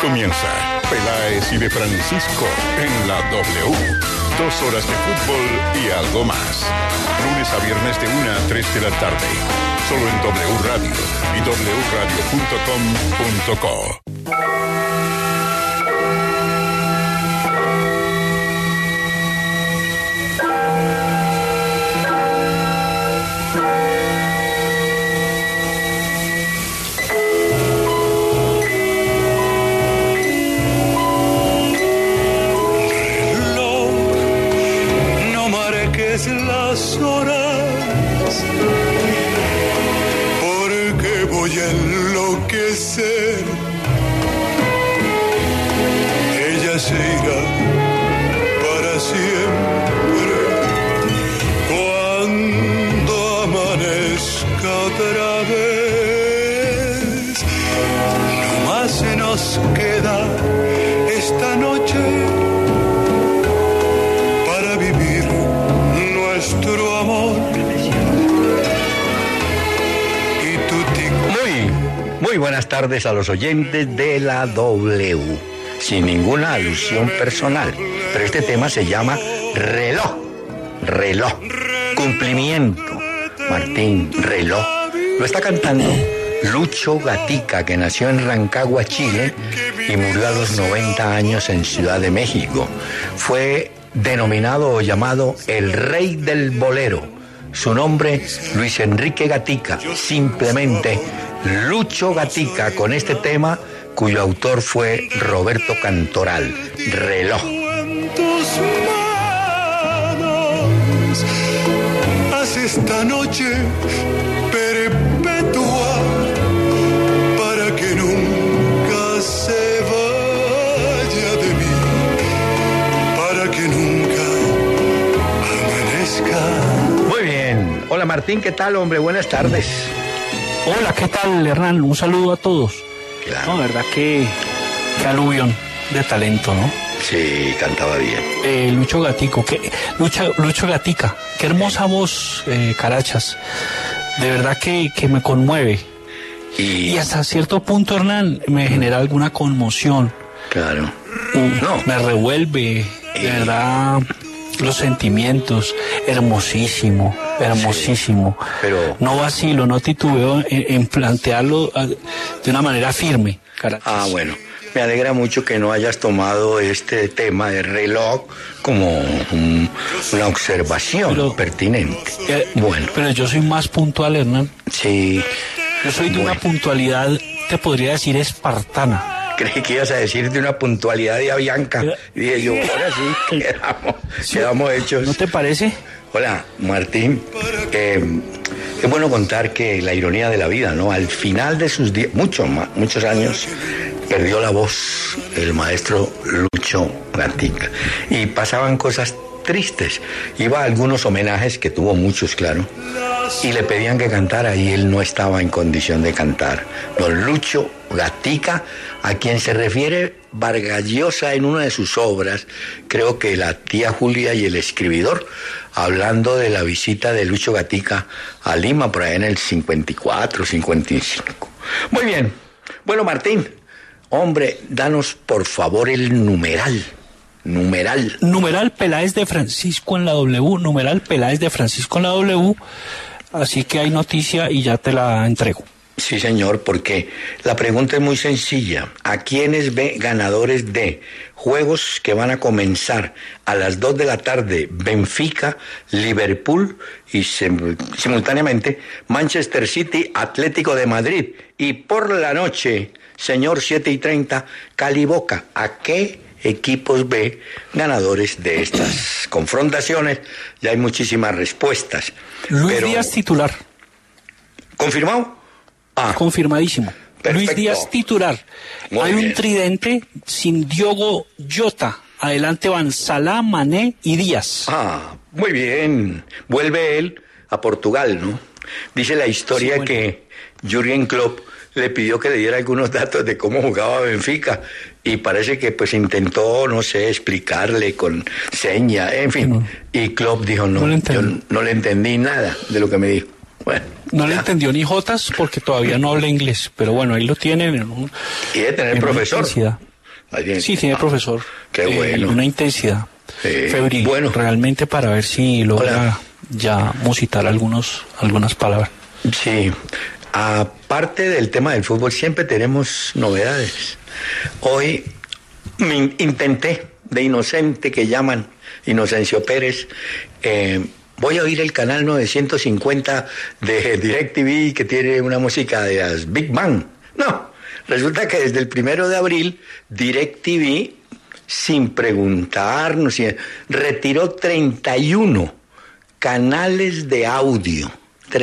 Comienza Peláez y de Francisco en la W. 2 horas de fútbol y algo más. Lunes a viernes de 1 a 3 de la tarde. Solo en W Radio y wradio.com.co. Las horas, porque voy a enloquecer. Ella se irá para siempre cuando amanezca otra vez. No más se nos queda esta noche para vivir nuestro amor. Muy buenas tardes a los oyentes de la W. Sin ninguna alusión personal, pero este tema se llama reloj. Cumplimiento. Martín, reloj. Lo está cantando Lucho Gatica, que nació en Rancagua, Chile, y murió a los 90 años en Ciudad de México. Fue denominado o llamado el rey del bolero. Su nombre, Luis Enrique Gatica, simplemente Lucho Gatica, con este tema cuyo autor fue Roberto Cantoral, Reloj. Haz esta noche perpetua para que nunca se vaya de mí, para que nunca amanezca. Muy bien. Hola Martín, ¿qué tal, hombre? Buenas tardes. Hola, ¿qué tal, Hernán? Un saludo a todos. Claro. No, verdad que aluvión de talento, ¿no? Sí, cantaba bien. Lucho Gatica, qué hermosa voz, Carachas. De verdad que me conmueve. Y hasta cierto punto, Hernán, me genera alguna conmoción. Claro. Me revuelve, de verdad, los sentimientos. Hermosísimo. Sí, pero no vacilo, no titubeo en plantearlo de una manera firme, Carachas. Ah, bueno. Me alegra mucho que no hayas tomado este tema de reloj como una observación pertinente. Bueno. Pero yo soy más puntual, Hernán. Sí. Yo soy de una puntualidad, te podría decir, espartana. Creí que ibas a decir de una puntualidad de Avianca. Y dije yo, ahora sí, quedamos hechos. ¿No te parece? Hola, Martín. Es bueno contar que la ironía de la vida, ¿no? Al final de sus días, muchos años, perdió la voz el maestro Lucho Gatica. Y pasaban cosas tristes. Iba a algunos homenajes, que tuvo muchos, claro, y le pedían que cantara y él no estaba en condición de cantar. Don Lucho Gatica, a quien se refiere Vargas Llosa en una de sus obras, creo que La tía Julia y el escribidor, hablando de la visita de Lucho Gatica a Lima por ahí en el 54, 55. Muy bien. Bueno, Martín, hombre, danos por favor el numeral. Numeral Peláez de Francisco en la W. Numeral Peláez de Francisco en la W. Así que hay noticia y ya te la entrego. Sí, señor, porque la pregunta es muy sencilla. ¿A quiénes ve ganadores de juegos que van a comenzar a las 2 de la tarde? Benfica, Liverpool y simultáneamente Manchester City, Atlético de Madrid. Y por la noche, señor, 7:30, Cali Boca. ¿A qué equipos ve ganadores de estas confrontaciones? Ya hay muchísimas respuestas. Luis Díaz titular. ¿Confirmado? Confirmadísimo. Perfecto. Luis Díaz titular. Hay un tridente sin Diogo Jota. Adelante van Salah, Mané y Díaz. Muy bien. Vuelve él a Portugal, ¿no? Dice la historia, sí, bueno, que Jürgen Klopp le pidió que le diera algunos datos de cómo jugaba Benfica y parece que pues intentó, no sé, explicarle con señas, en fin. Y Klopp dijo, yo no le entendí nada de lo que me dijo. Bueno, no le entendió ni jotas porque todavía no habla inglés, pero bueno, ahí lo tienen. Y de tener profesor. Sí, tiene profesor. Qué bueno. Una intensidad febril, bueno, realmente, para ver si logra ya musitar algunas palabras. Sí, aparte del tema del fútbol, siempre tenemos novedades. Hoy me intenté, de inocente que llaman, Inocencio Pérez, voy a oír el canal 950 de DirecTV, que tiene una música de las Big Bang. No, resulta que desde el 1 de abril, DirecTV, sin preguntarnos, retiró 31 canales de audio.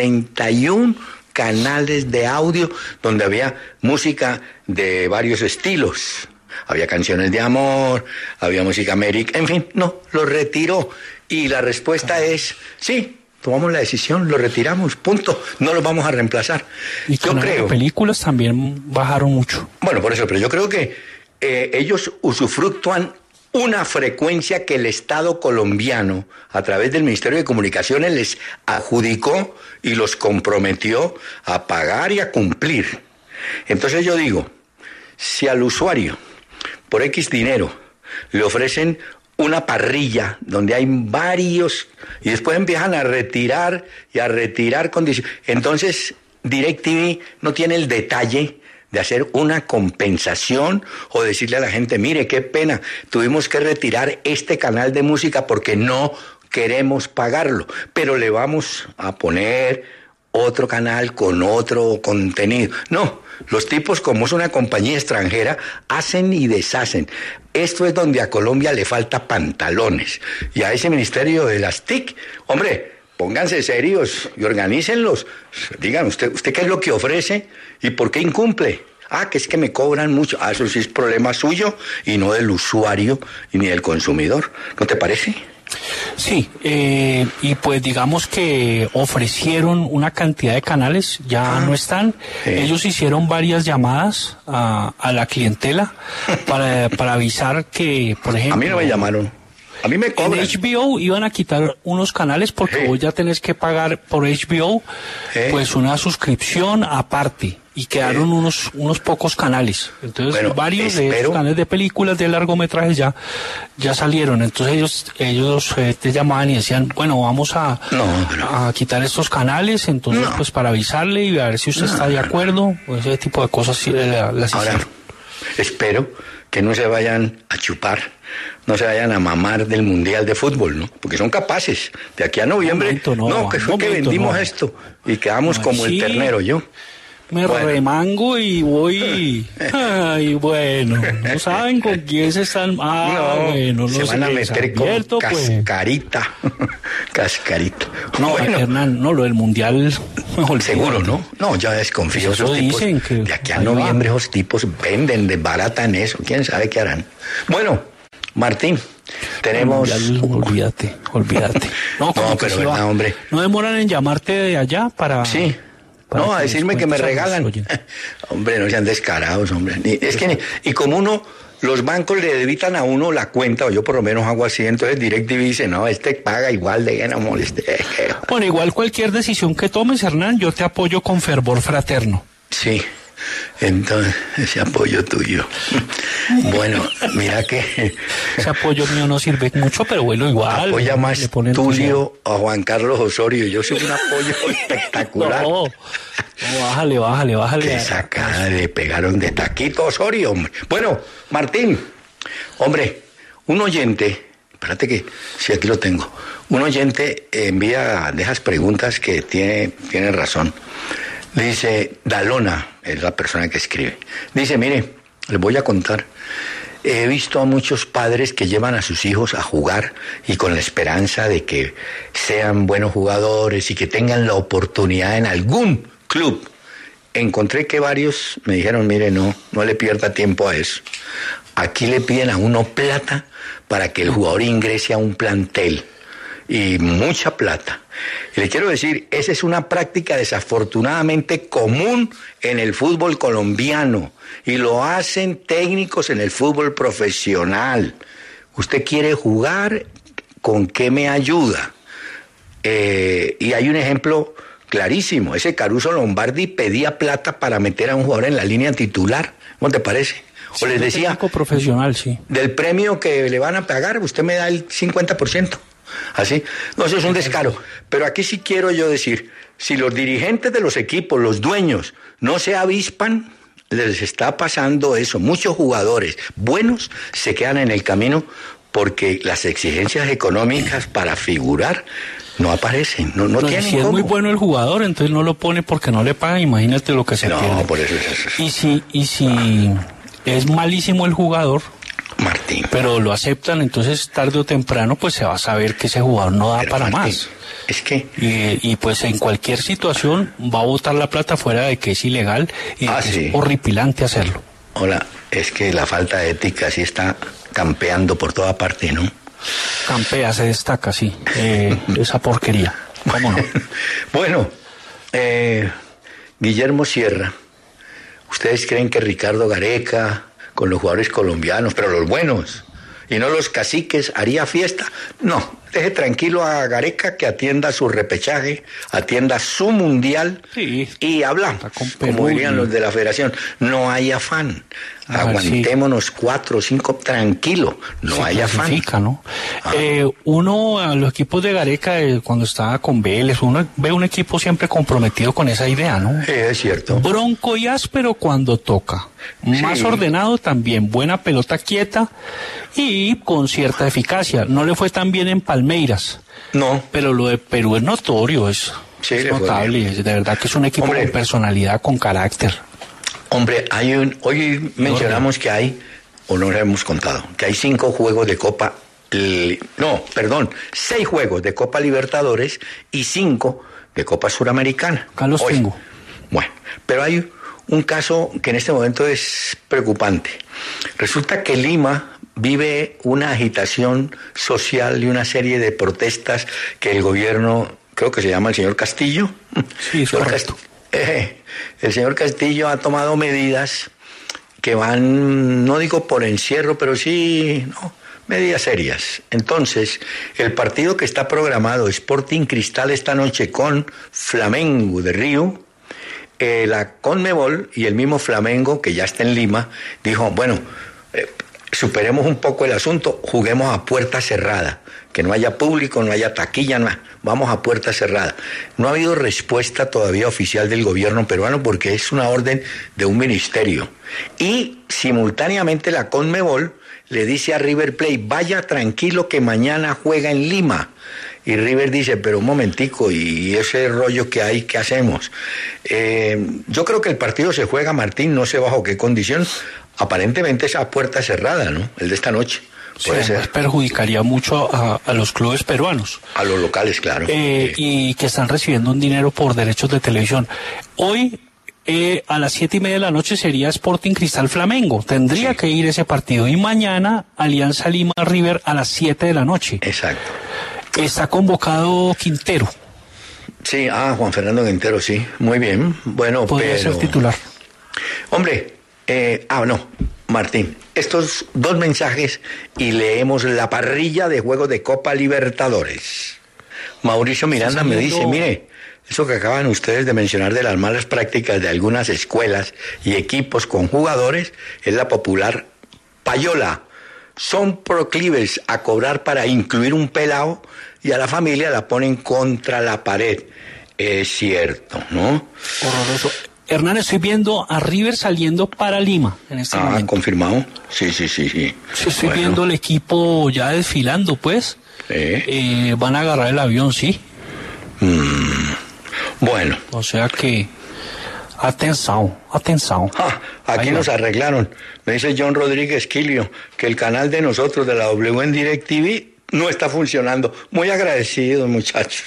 31 canales de audio donde había música de varios estilos. Había canciones de amor, había música américa, en fin, no, lo retiró. Y la respuesta es, sí, tomamos la decisión, lo retiramos, punto, no lo vamos a reemplazar. Y yo creo que películas también bajaron mucho. Bueno, por eso, pero yo creo que ellos usufructúan una frecuencia que el Estado colombiano, a través del Ministerio de Comunicaciones, les adjudicó y los comprometió a pagar y a cumplir. Entonces yo digo, si al usuario, por X dinero, le ofrecen una parrilla donde hay varios y después empiezan a retirar condiciones, entonces DirecTV no tiene el detalle de hacer una compensación o decirle a la gente, mire, qué pena, tuvimos que retirar este canal de música porque no queremos pagarlo, pero le vamos a poner otro canal con otro contenido. No, los tipos, como es una compañía extranjera, hacen y deshacen. Esto es donde a Colombia le falta pantalones. Y a ese ministerio de las TIC, hombre, pónganse serios y organícenlos. Digan, ¿usted qué es lo que ofrece y por qué incumple? Que es que me cobran mucho. Eso sí es problema suyo y no del usuario y ni del consumidor. ¿No te parece? Sí, y pues digamos que ofrecieron una cantidad de canales, ya no están. Ellos hicieron varias llamadas a la clientela para avisar que, por ejemplo... A mí no me llamaron. A mí me cobran. En HBO iban a quitar unos canales porque vos ya tenés que pagar por HBO pues una suscripción aparte. Y quedaron unos pocos canales. Entonces, varios de esos canales de películas de largometrajes ya salieron. Entonces ellos te llamaban y decían, bueno, vamos a quitar estos canales, entonces pues para avisarle y a ver si usted está de acuerdo, o ese tipo de cosas las Ahora, hicieron. Espero que no se vayan a chupar, no se vayan a mamar del Mundial de Fútbol, ¿no? Porque son capaces. De aquí a noviembre, que vendimos esto y quedamos como el ternero, yo. Me remango y voy. Ay, bueno, no saben con quién se están. Bueno, se van a meter con cascarita. Cascarita. No, Hernán, no, lo del mundial. Seguro, ¿no? No, ya desconfío. Pues esos tipos, dicen que de aquí a noviembre esos tipos venden, desbaratan eso. ¿Quién sabe qué harán? Bueno, Martín, tenemos. Olvídate. No, pero hombre. No demoran en llamarte de allá para. Sí. No, a decirme que me regalan. Hombre, no sean descarados, hombre. Y como los bancos le debitan a uno la cuenta, o yo por lo menos hago así, entonces DirecTV dice, no, paga igual, de no moleste. Bueno, igual cualquier decisión que tomes, Hernán, yo te apoyo con fervor fraterno. Sí, entonces, ese apoyo tuyo. Bueno, mira que... Ese apoyo mío no sirve mucho, pero bueno, igual. Apoya más Tulio a Juan Carlos Osorio. Yo soy un apoyo espectacular. No, bájale. Qué sacada le pegaron de taquito Osorio, hombre. Bueno, Martín, hombre, un oyente, espérate que, sí, aquí lo tengo. Un oyente envía de esas preguntas que tiene razón. Dice, Dalona, es la persona que escribe. Dice, mire, les voy a contar. He visto a muchos padres que llevan a sus hijos a jugar y con la esperanza de que sean buenos jugadores y que tengan la oportunidad en algún club. Encontré que varios me dijeron, mire, no le pierda tiempo a eso. Aquí le piden a uno plata para que el jugador ingrese a un plantel. Y mucha plata. Y le quiero decir, esa es una práctica desafortunadamente común en el fútbol colombiano y lo hacen técnicos en el fútbol profesional. Usted quiere jugar, ¿con qué me ayuda? Y hay un ejemplo clarísimo, ese Caruso Lombardi pedía plata para meter a un jugador en la línea titular, ¿cómo te parece? O les decía, profesional, sí. Del premio que le van a pagar, usted me da el 50%. Así. No, eso es un descaro. Pero aquí sí quiero yo decir, si los dirigentes de los equipos, los dueños, no se avispan, les está pasando eso. Muchos jugadores buenos se quedan en el camino porque las exigencias económicas para figurar no aparecen, no tienen si es cómo. Muy bueno el jugador, entonces no lo pone porque no le pagan, imagínate lo que se pierde. No, por eso es eso. Y si es malísimo el jugador, Martín, pero lo aceptan, entonces tarde o temprano pues se va a saber que ese jugador no da para Martín, más. Es que... Y pues en cualquier situación va a botar la plata fuera de que es ilegal y sí. Es horripilante hacerlo. Hola, es que la falta de ética sí está campeando por toda parte, ¿no? Campea, se destaca, sí, esa porquería, ¿cómo no? Bueno, Guillermo Sierra, ¿ustedes creen que Ricardo Gareca, con los jugadores colombianos, pero los buenos, y no los caciques, haría fiesta? No, deje tranquilo a Gareca que atienda su repechaje, atienda su mundial, sí, y hablamos, como dirían los de la federación, no hay afán. Aguantémonos sí. 4 o 5, tranquilo, no hay afán. ¿No? Uno, a los equipos de Gareca, cuando estaba con Vélez, uno ve un equipo siempre comprometido con esa idea, ¿no? Sí, es cierto. Bronco y áspero cuando toca. Sí. Más ordenado también, buena pelota quieta y con cierta eficacia. No le fue tan bien en Palmeiras. No. Pero lo de Perú es notorio, es notable. De verdad que es un equipo con personalidad, con carácter. Hombre, hoy mencionamos que hay, o no lo hemos contado, que hay 5 juegos de Copa, 6 juegos de Copa Libertadores y 5 de Copa Suramericana. Acá los tengo. Bueno, pero hay un caso que en este momento es preocupante. Resulta que Lima vive una agitación social y una serie de protestas que el gobierno, creo que se llama el señor Castillo. Sí, es correcto. El señor Castillo ha tomado medidas que van, no digo por encierro, pero sí, medidas serias. Entonces, el partido que está programado, Sporting Cristal, esta noche con Flamengo de Río, la Conmebol y el mismo Flamengo, que ya está en Lima, dijo, bueno, superemos un poco el asunto, juguemos a puerta cerrada, que no haya público, no haya taquilla, vamos a puerta cerrada. No ha habido respuesta todavía oficial del gobierno peruano porque es una orden de un ministerio. Y simultáneamente la Conmebol le dice a River Plate, vaya tranquilo que mañana juega en Lima. Y River dice, pero un momentico, y ese rollo que hay, ¿qué hacemos? Yo creo que el partido se juega, Martín, no sé bajo qué condición. Aparentemente es a puerta cerrada, ¿no? El de esta noche. Puede ser. Perjudicaría mucho a los clubes peruanos. A los locales, claro. Y que están recibiendo un dinero por derechos de televisión. Hoy, a las 7:30 de la noche sería Sporting Cristal Flamengo. Tendría que ir ese partido. Y mañana, Alianza Lima River a las 7 de la noche. Exacto. Está convocado Quintero. Sí, Juan Fernando Quintero, sí. Muy bien. Bueno, podría ser titular. Hombre, Martín, estos 2 mensajes y leemos la parrilla de juegos de Copa Libertadores. Mauricio Miranda me dice, mire, eso que acaban ustedes de mencionar de las malas prácticas de algunas escuelas y equipos con jugadores es la popular payola. Son proclives a cobrar para incluir un pelao y a la familia la ponen contra la pared. Es cierto, ¿no? Horroroso. Hernán, estoy viendo a River saliendo para Lima en este momento. ¿Confirmado? Sí. Sí, estoy viendo el equipo ya desfilando, pues. Van a agarrar el avión, sí. Bueno. O sea que... Atención. Aquí nos arreglaron. Me dice John Rodríguez Quilio que el canal de nosotros, de la W en DirecTV, no está funcionando. Muy agradecido, muchachos.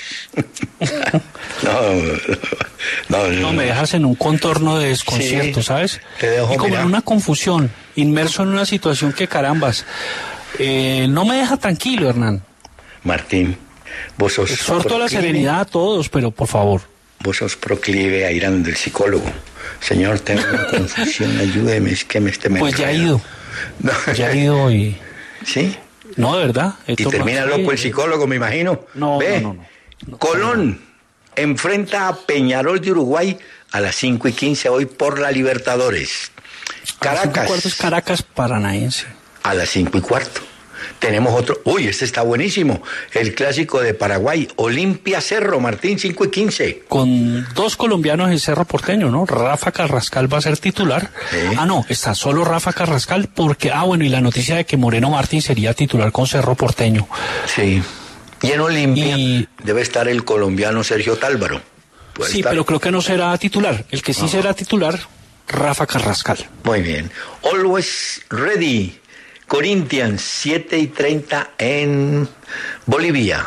No, me dejas en un contorno de desconcierto, ¿sabes? Te dejo, y como en una confusión, inmerso en una situación que carambas. No me deja tranquilo, Hernán. Martín, vos sos... Exhorto a la serenidad a todos, pero por favor. Vos sos proclive a ir al psicólogo. Señor, tengo una confusión, ayúdeme, es que me esté metiendo. Pues ya he ido. Ya he ido y... ¿Sí? No, de verdad. Y termina loco el psicólogo, me imagino. No. Colón enfrenta a Peñarol de Uruguay a las 5:15 hoy por la Libertadores. Caracas. A las 5:15 es Caracas Paranaense. A las 5:15. Tenemos otro. Uy, este está buenísimo. El clásico de Paraguay, Olimpia Cerro, Martín, 5:15. Con 2 colombianos en Cerro Porteño, ¿no? Rafa Carrascal va a ser titular. Sí. No, está solo Rafa Carrascal porque, bueno, y la noticia de que Moreno Martín sería titular con Cerro Porteño. Sí. Y en Olimpia debe estar el colombiano Sergio Tálvaro. Sí, estar, pero creo que no será titular. El que sí será titular, Rafa Carrascal. Muy bien. Always Ready. Corinthians, 7:30 en Bolivia.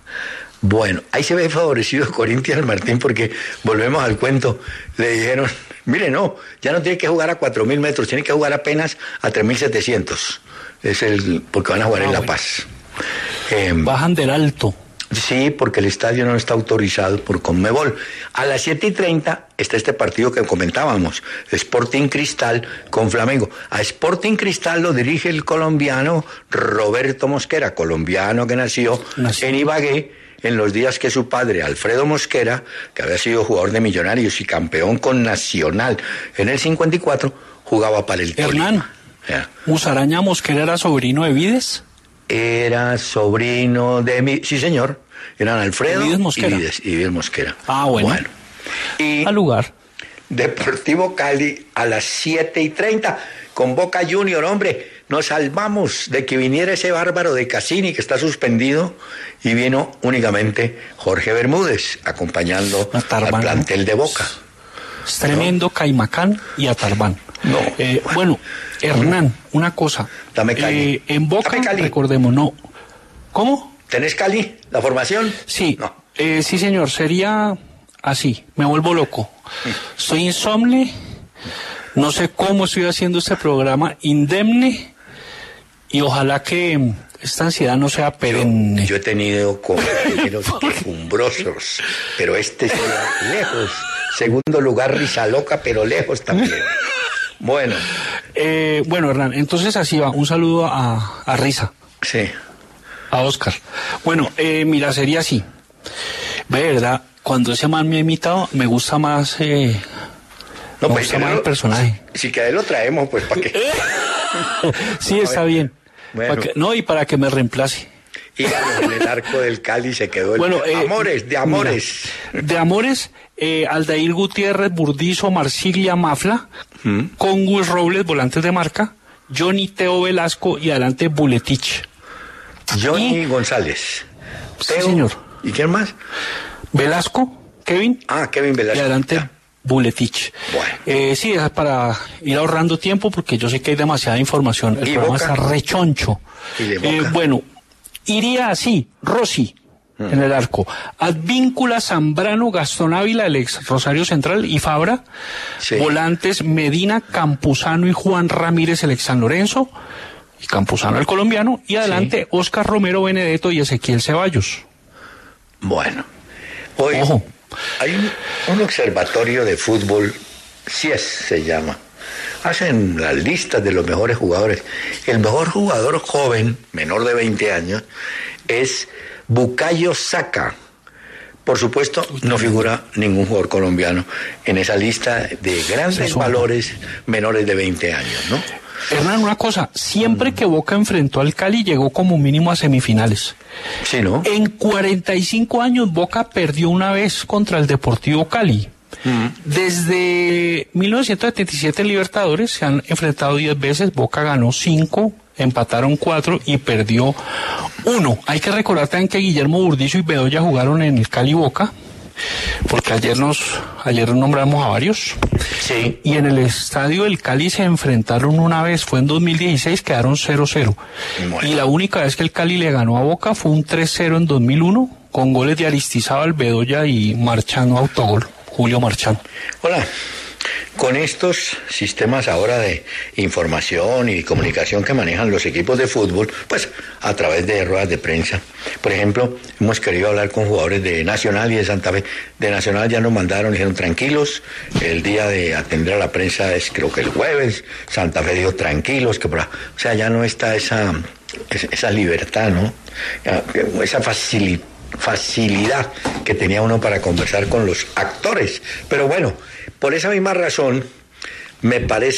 Bueno, ahí se ve favorecido Corinthians, Martín, porque volvemos al cuento. Le dijeron, mire, no, ya no tiene que jugar a 4.000 metros, tiene que jugar apenas a 3.700. Porque van a jugar en La Paz. Bajan del Alto. Sí, porque el estadio no está autorizado por Conmebol. A las 7:30 está este partido que comentábamos, Sporting Cristal con Flamengo. A Sporting Cristal lo dirige el colombiano Roberto Mosquera, colombiano que nació en Ibagué en los días que su padre, Alfredo Mosquera, que había sido jugador de Millonarios y campeón con Nacional en el 54, jugaba para el Hernán, ¿Musaraña Mosquera era sobrino de Vides? Era sobrino de sí señor, eran Alfredo y Vides Mosquera. Bueno. Y al lugar. Deportivo Cali a las 7:30 con Boca Junior, hombre, nos salvamos de que viniera ese bárbaro de Cassini que está suspendido y vino únicamente Jorge Bermúdez acompañando al plantel de Boca. Es tremendo, ¿no? Caimacán y Atarbán. No. Bueno, Hernán, una cosa. Dame Cali. En Boca, Cali. Recordemos, no. ¿Cómo? ¿Tenés Cali? ¿La formación? Sí. No. Sí, señor. Sería así. Me vuelvo loco. Soy insomne. No sé cómo estoy haciendo este programa. Indemne. Y ojalá que esta ansiedad no sea perenne. Yo he tenido compañeros quejumbrosos, pero este es lejos. Segundo lugar, Risa Loca, pero lejos también. Bueno. Bueno, Hernán, entonces así va. Un saludo a Risa. Sí. A Oscar. Bueno, mira, sería así. De verdad, cuando ese man me ha imitado, me gusta más... no, me gusta más el personaje. Si que a él lo traemos, pues, ¿para qué? Sí, está bien. Bueno. Y para que me reemplace. Y en el arco del Cali se quedó de Amores. Mira, de Amores, Aldair Gutiérrez, Burdizo, Marsiglia, Mafla, con Gus Robles, volantes de marca, Johnny Teo Velasco y adelante Buletich. Johnny González. Sí, señor. ¿Y quién más? Velasco, Kevin. Kevin Velasco. Y adelante Buletich. Bueno. Sí, es para ir ahorrando tiempo porque yo sé que hay demasiada información. El programa está rechoncho. Bueno, iría así, Rossi en el arco, Advíncula, Zambrano, Gastón Ávila, el ex Rosario Central y Fabra, volantes Medina, Campuzano y Juan Ramírez, el ex San Lorenzo, y Campuzano el colombiano, y adelante Oscar Romero Benedetto y Ezequiel Ceballos. Bueno, hoy hay un observatorio de fútbol, CIES se llama. Hacen las listas de los mejores jugadores. El mejor jugador joven, menor de 20 años, es Bukayo Saka. Por supuesto, no figura ningún jugador colombiano en esa lista de grandes valores menores de 20 años, ¿no? Hernán, una cosa, siempre que Boca enfrentó al Cali llegó como mínimo a semifinales. Sí, ¿no? En 45 años Boca perdió una vez contra el Deportivo Cali. Desde 1977 en Libertadores se han enfrentado 10 veces, Boca ganó 5, empataron 4 y perdió 1. Hay que recordar también que Guillermo Burdizo y Bedoya jugaron en el Cali Boca, porque ayer nombramos a varios. Sí. Y en el estadio del Cali se enfrentaron una vez, fue en 2016, quedaron 0-0. Bueno. Y la única vez que el Cali le ganó a Boca fue un 3-0 en 2001, con goles de Aristizábal, Bedoya y Marchano autogol. Julio Marchán. Hola. Con estos sistemas ahora de información y comunicación que manejan los equipos de fútbol, pues a través de ruedas de prensa. Por ejemplo, hemos querido hablar con jugadores de Nacional y de Santa Fe. De Nacional ya nos mandaron, dijeron tranquilos, el día de atender a la prensa es creo que el jueves. Santa Fe dijo tranquilos, o sea, ya no está esa libertad, ¿no? Esa facilidad que tenía uno para conversar con los actores. Pero bueno, por esa misma razón me parece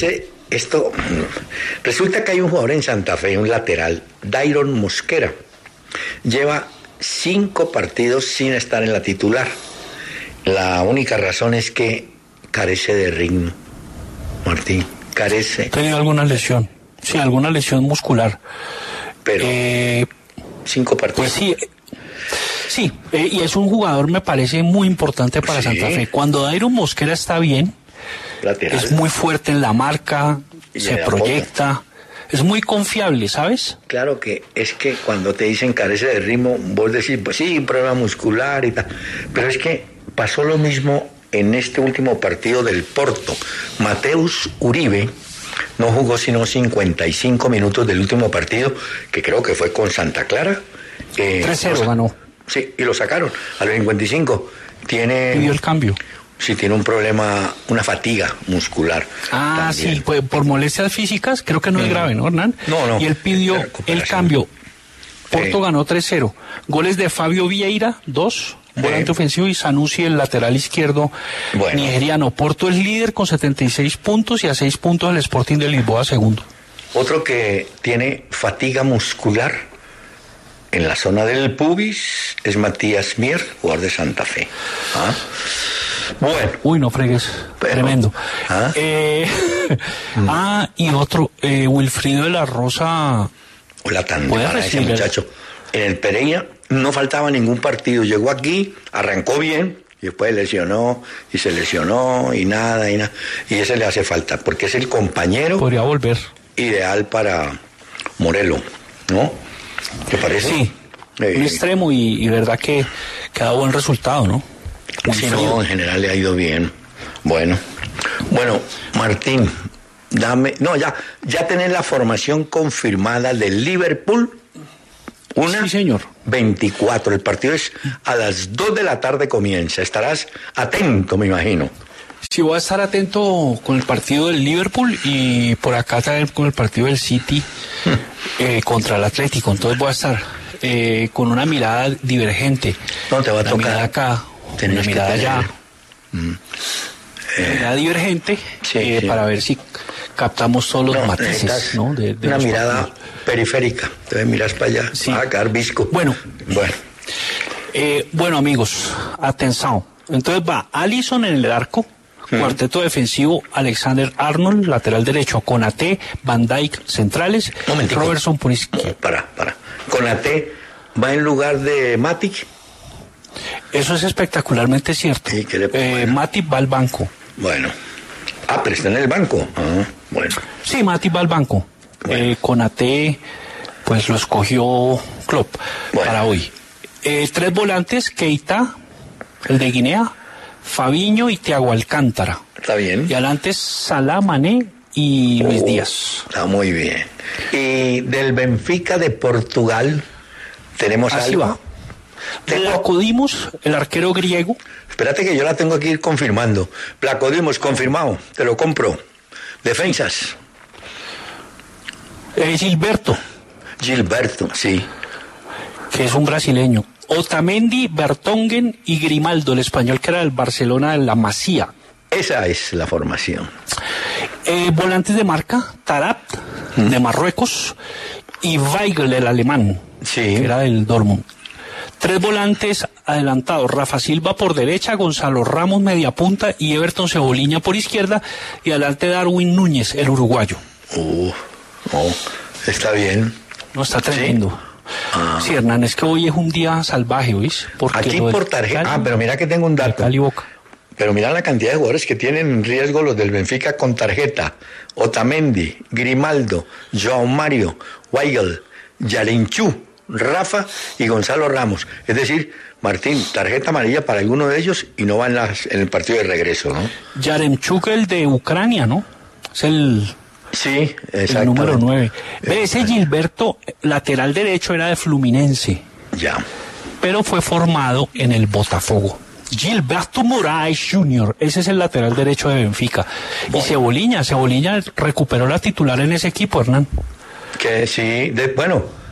esto, resulta que hay un jugador en Santa Fe, un lateral, Dairon Mosquera, lleva 5 partidos sin estar en la titular. La única razón es que carece de ritmo, Martín, carece. ¿Tiene alguna lesión? Sí, alguna lesión muscular. Pero 5 partidos. Pues sí. Sí, y es un jugador, me parece, muy importante para Santa Fe. Cuando Dairon Mosquera está bien, lateral, es muy fuerte en la marca, se proyecta, es muy confiable, ¿sabes? Claro que es que cuando te dicen carece de ritmo, vos decís, pues sí, un problema muscular y tal, pero es que pasó lo mismo en este último partido del Porto. Mateus Uribe no jugó sino 55 minutos del último partido, que creo que fue con Santa Clara. 3-0 ganó. Sí, y lo sacaron a los 55. Pidió el cambio. Sí, tiene un problema, una fatiga muscular. Ah, también. Sí, pues por molestias físicas, creo que no es grave, ¿no, Hernán? No. Y él pidió el cambio. Porto ganó 3-0. Goles de Fabio Vieira, 2, volante ofensivo, y Sanusi, el lateral izquierdo nigeriano. Porto es líder con 76 puntos y a 6 puntos el Sporting de Lisboa, segundo. Otro que tiene fatiga muscular en la zona del pubis es Matías Mier, jugador de Santa Fe. Bueno. Uy, no fregues. Tremendo. Y otro, Wilfrido de la Rosa. Hola, tan para ese muchacho. En el Pereira no faltaba ningún partido. Llegó aquí, arrancó bien, y después lesionó, y se lesionó, y nada. Y ese le hace falta, porque es el compañero. Podría volver. Ideal para Morelo, ¿no? ¿Te parece? Sí, un extremo y verdad que ha dado buen resultado, ¿no? Sí, no, en general le ha ido bien. Bueno, Martín, ya tenés la formación confirmada del Liverpool. Sí, señor. 24, el partido es a las 2 de la tarde comienza. Estarás atento, me imagino. Sí, voy a estar atento con el partido del Liverpool y por acá también con el partido del City contra el Atlético. Entonces voy a estar con una mirada divergente. No te va a tocar. Mirada acá, una mirada allá. Mirada divergente para ver si captamos todos los matices, ¿no? De una mirada periférica. Te miras para allá, va a quedar visco. Bueno, amigos, atención. Entonces va Alisson en el arco. Cuarteto defensivo, Alexander-Arnold, lateral derecho, Konaté, Van Dijk, centrales, Robertson por izquierda. Para. Konaté va en lugar de Matic. Eso es espectacularmente cierto. Sí, Matic va al banco. Bueno. Pero está en el banco. Bueno. Sí, Matic va al banco. Konaté, pues lo escogió Klopp para hoy. 3 volantes, Keita, el de Guinea, Fabiño y Thiago Alcántara. Está bien. Y adelante Salah, Mané y Luis Díaz. Está muy bien. Y del Benfica de Portugal tenemos algo. Placodimos, el arquero griego. Espérate que yo la tengo que ir confirmando. Placodimos, confirmado. Te lo compro. Defensas. Gilberto, sí. Que es un brasileño. Otamendi, Vertonghen y Grimaldo, el español que era del Barcelona de la Masía. Esa es la formación. Volantes de marca, Taarabt, de Marruecos, y Weigl, el alemán, que era del Dortmund. 3 volantes adelantados, Rafa Silva por derecha, Gonzalo Ramos media punta y Everton Cebolinha por izquierda, y adelante Darwin Núñez, el uruguayo. Está bien. No, está tremendo. Sí, Hernán, es que hoy es un día salvaje, ¿oís? Porque aquí por tarjeta. Pero mira que tengo un dato. Cali Boca. Pero mira la cantidad de jugadores que tienen en riesgo los del Benfica con tarjeta. Otamendi, Grimaldo, João Mario, Weigl, Yarenchú, Rafa y Gonzalo Ramos. Es decir, Martín, tarjeta amarilla para alguno de ellos y no va en el partido de regreso, ¿no? Yaremchuk, el de Ucrania, ¿no? Es el... Sí, exacto. El número 9. Ese Gilberto, lateral derecho, era de Fluminense. Ya. Pero fue formado en el Botafogo. Gilberto Moraes Jr., ese es el lateral derecho de Benfica. Y Cebolinha recuperó la titular en ese equipo, Hernán. Que sí,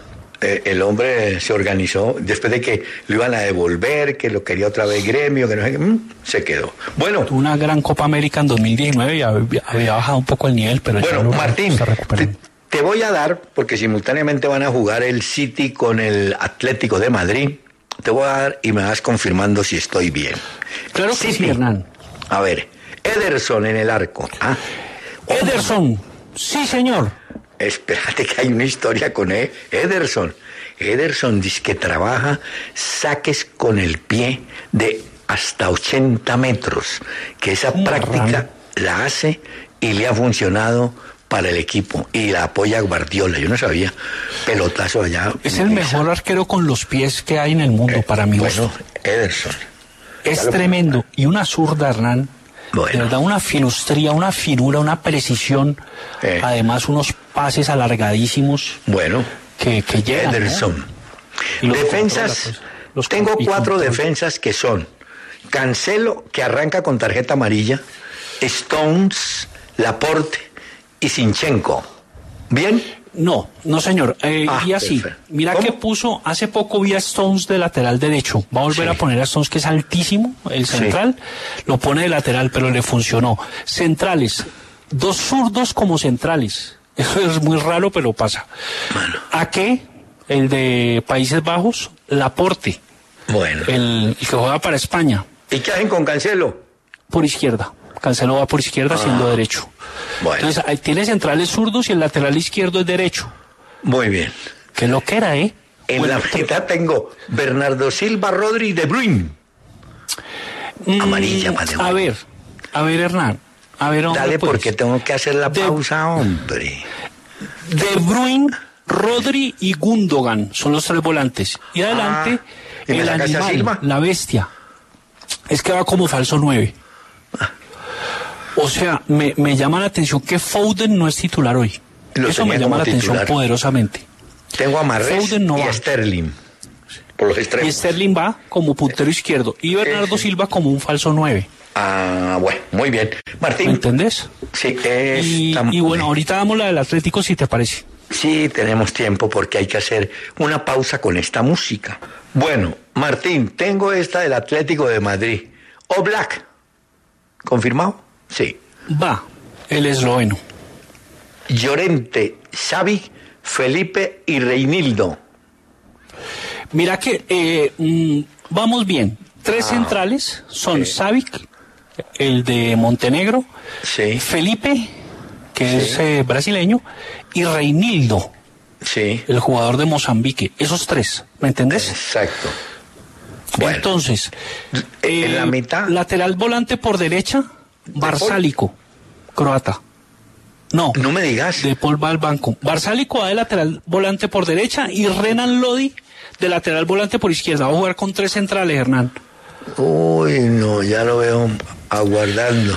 el hombre se organizó después de que lo iban a devolver, que lo quería otra vez Gremio, que no sé qué, se quedó. Bueno. Tuvo una gran Copa América en 2019 y había bajado un poco el nivel, pero bueno, Martín, te voy a dar, porque simultáneamente van a jugar el City con el Atlético de Madrid, te voy a dar y me vas confirmando si estoy bien. Claro que sí, Hernán. A ver, Ederson en el arco. Ederson, sí señor. Espérate que hay una historia con Ederson. Ederson dice que trabaja saques con el pie de hasta 80 metros, que esa práctica la hace y le ha funcionado para el equipo y la apoya Guardiola. Yo no sabía, pelotazo allá. Es el mejor arquero con los pies que hay en el mundo para mí. Bueno, Ederson. Es tremendo. Y una zurda, Hernán. Bueno. De verdad, una filustría, una finura, una precisión. Además, unos pases alargadísimos. Bueno, que llegan. Ederson. ¿No? Defensas. Tengo 4 defensas que son Cancelo, que arranca con tarjeta amarilla, Stones, Laporte y Zinchenko. ¿Bien? No señor. Y así, perfecto. Mira que puso, hace poco vi a Stones de lateral derecho. Va a volver a poner a Stones, que es altísimo, el central. Lo pone de lateral, pero le funcionó. Centrales, 2 zurdos como centrales. Eso es muy raro, pero pasa. Bueno. ¿A qué? El de Países Bajos, Laporte. Bueno. El que juega para España. ¿Y qué hacen con Cancelo? Por izquierda. Cancelo va por izquierda siendo derecho. Bueno. Entonces, ahí tiene centrales zurdos y el lateral izquierdo es derecho. Muy bien. Qué loquera, ¿eh? En la mitad tengo Bernardo Silva, Rodri y De Bruyne. Amarilla, padre. A ver, Hernán. A ver, hombre, dale, pues, porque tengo que hacer la pausa, hombre. De Bruyne, Rodri y Gundogan son los 3 volantes. Y adelante, el animal, la bestia. Es que va como falso 9. O sea, me llama la atención que Foden no es titular hoy. Eso me llama la atención poderosamente. Tengo a Marrés y a Sterling por los extremos. Y Sterling va como puntero izquierdo y Bernardo Silva como un falso 9. Bueno, muy bien. Martín. ¿Me entendés? Sí. Y bueno, ahorita damos la del Atlético, si te parece. Sí, tenemos tiempo porque hay que hacer una pausa con esta música. Bueno, Martín, tengo esta del Atlético de Madrid. Oblak. ¿Confirmado? Sí. Va, el esloveno. Llorente, Xavi, Felipe y Reinildo. Mira que vamos bien. 3 centrales son Savic, el de Montenegro, Felipe, que es brasileño, y Reinildo, el jugador de Mozambique. Esos 3, ¿me entendés? Exacto. Bueno. Entonces, en la mitad, lateral volante por derecha, Barsálico, croata. No me digas. De Paul va al banco. Barsálico va de lateral volante por derecha y Renan Lodi de lateral volante por izquierda. Va a jugar con 3 centrales, Hernán. Uy, no, ya lo veo aguardando.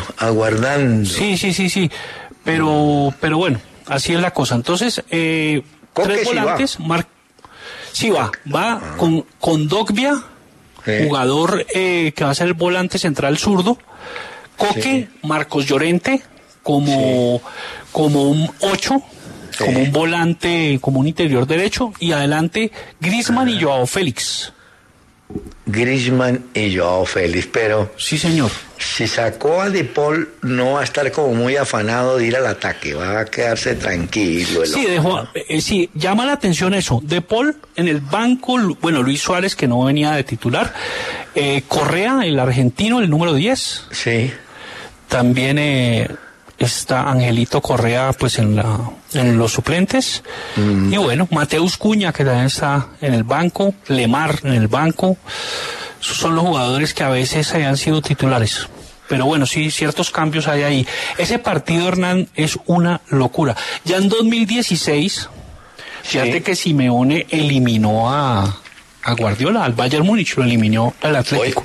Sí. Pero bueno, así es la cosa. Entonces, 3 volantes. Sí va con Dogbia, jugador que va a ser el volante central zurdo. Coque, Marcos Llorente, como un 8, como un volante, como un interior derecho, y adelante Griezmann y Joao Félix. Griezmann y Joao Félix, pero... Sí, señor. Si sacó a De Paul, no va a estar como muy afanado de ir al ataque, va a quedarse tranquilo. Sí, llama la atención eso. De Paul en el banco, bueno, Luis Suárez, que no venía de titular, Correa, el argentino, el número 10. Sí. También está Angelito Correa, pues en los suplentes. Y bueno, Mateus Cunha, que también está en el banco, Lemar en el banco. Esos son los jugadores que a veces hayan sido titulares. Pero bueno, sí, ciertos cambios hay ahí. Ese partido, Hernán, es una locura. Ya en 2016, fíjate que Simeone eliminó a Guardiola, al Bayern Múnich, lo eliminó al Atlético.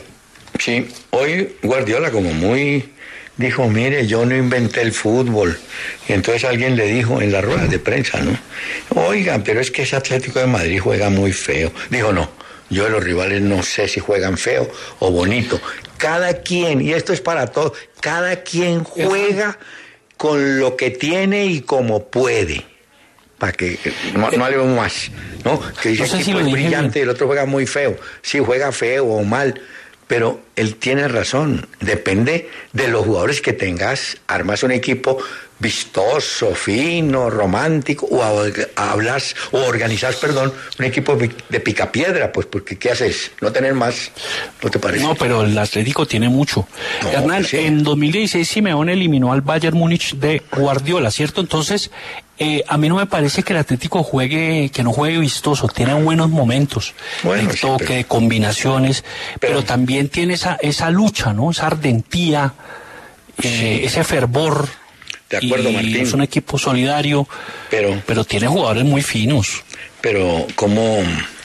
Hoy Guardiola como muy... dijo, mire, yo no inventé el fútbol. Y entonces alguien le dijo en la rueda de prensa, ¿no? Oigan, pero es que ese Atlético de Madrid juega muy feo. Dijo, no, yo de los rivales no sé si juegan feo o bonito. Cada quien, y esto es para todos, cada quien juega con lo que tiene y como puede. para que no hablemos más, ¿no? Que dice que es brillante y el otro juega muy feo. Sí, juega feo o mal, pero él tiene razón. Depende de los jugadores que tengas. Armas un equipo vistoso, fino, romántico, o hablas o organizas, un equipo de picapiedra, pues porque ¿qué haces? No tener más, ¿no te parece? No, pero el Atlético tiene mucho. No, Hernán, sí. En 2016 Simeone eliminó al Bayern Múnich de Guardiola, ¿cierto? Entonces, a mí no me parece que el Atlético que no juegue vistoso, tiene buenos momentos, de toque, de combinaciones, pero también tiene esa lucha, ¿no? Esa ardentía, ese fervor. De acuerdo, Martín. Es un equipo solidario, pero tiene jugadores muy finos. Pero ¿cómo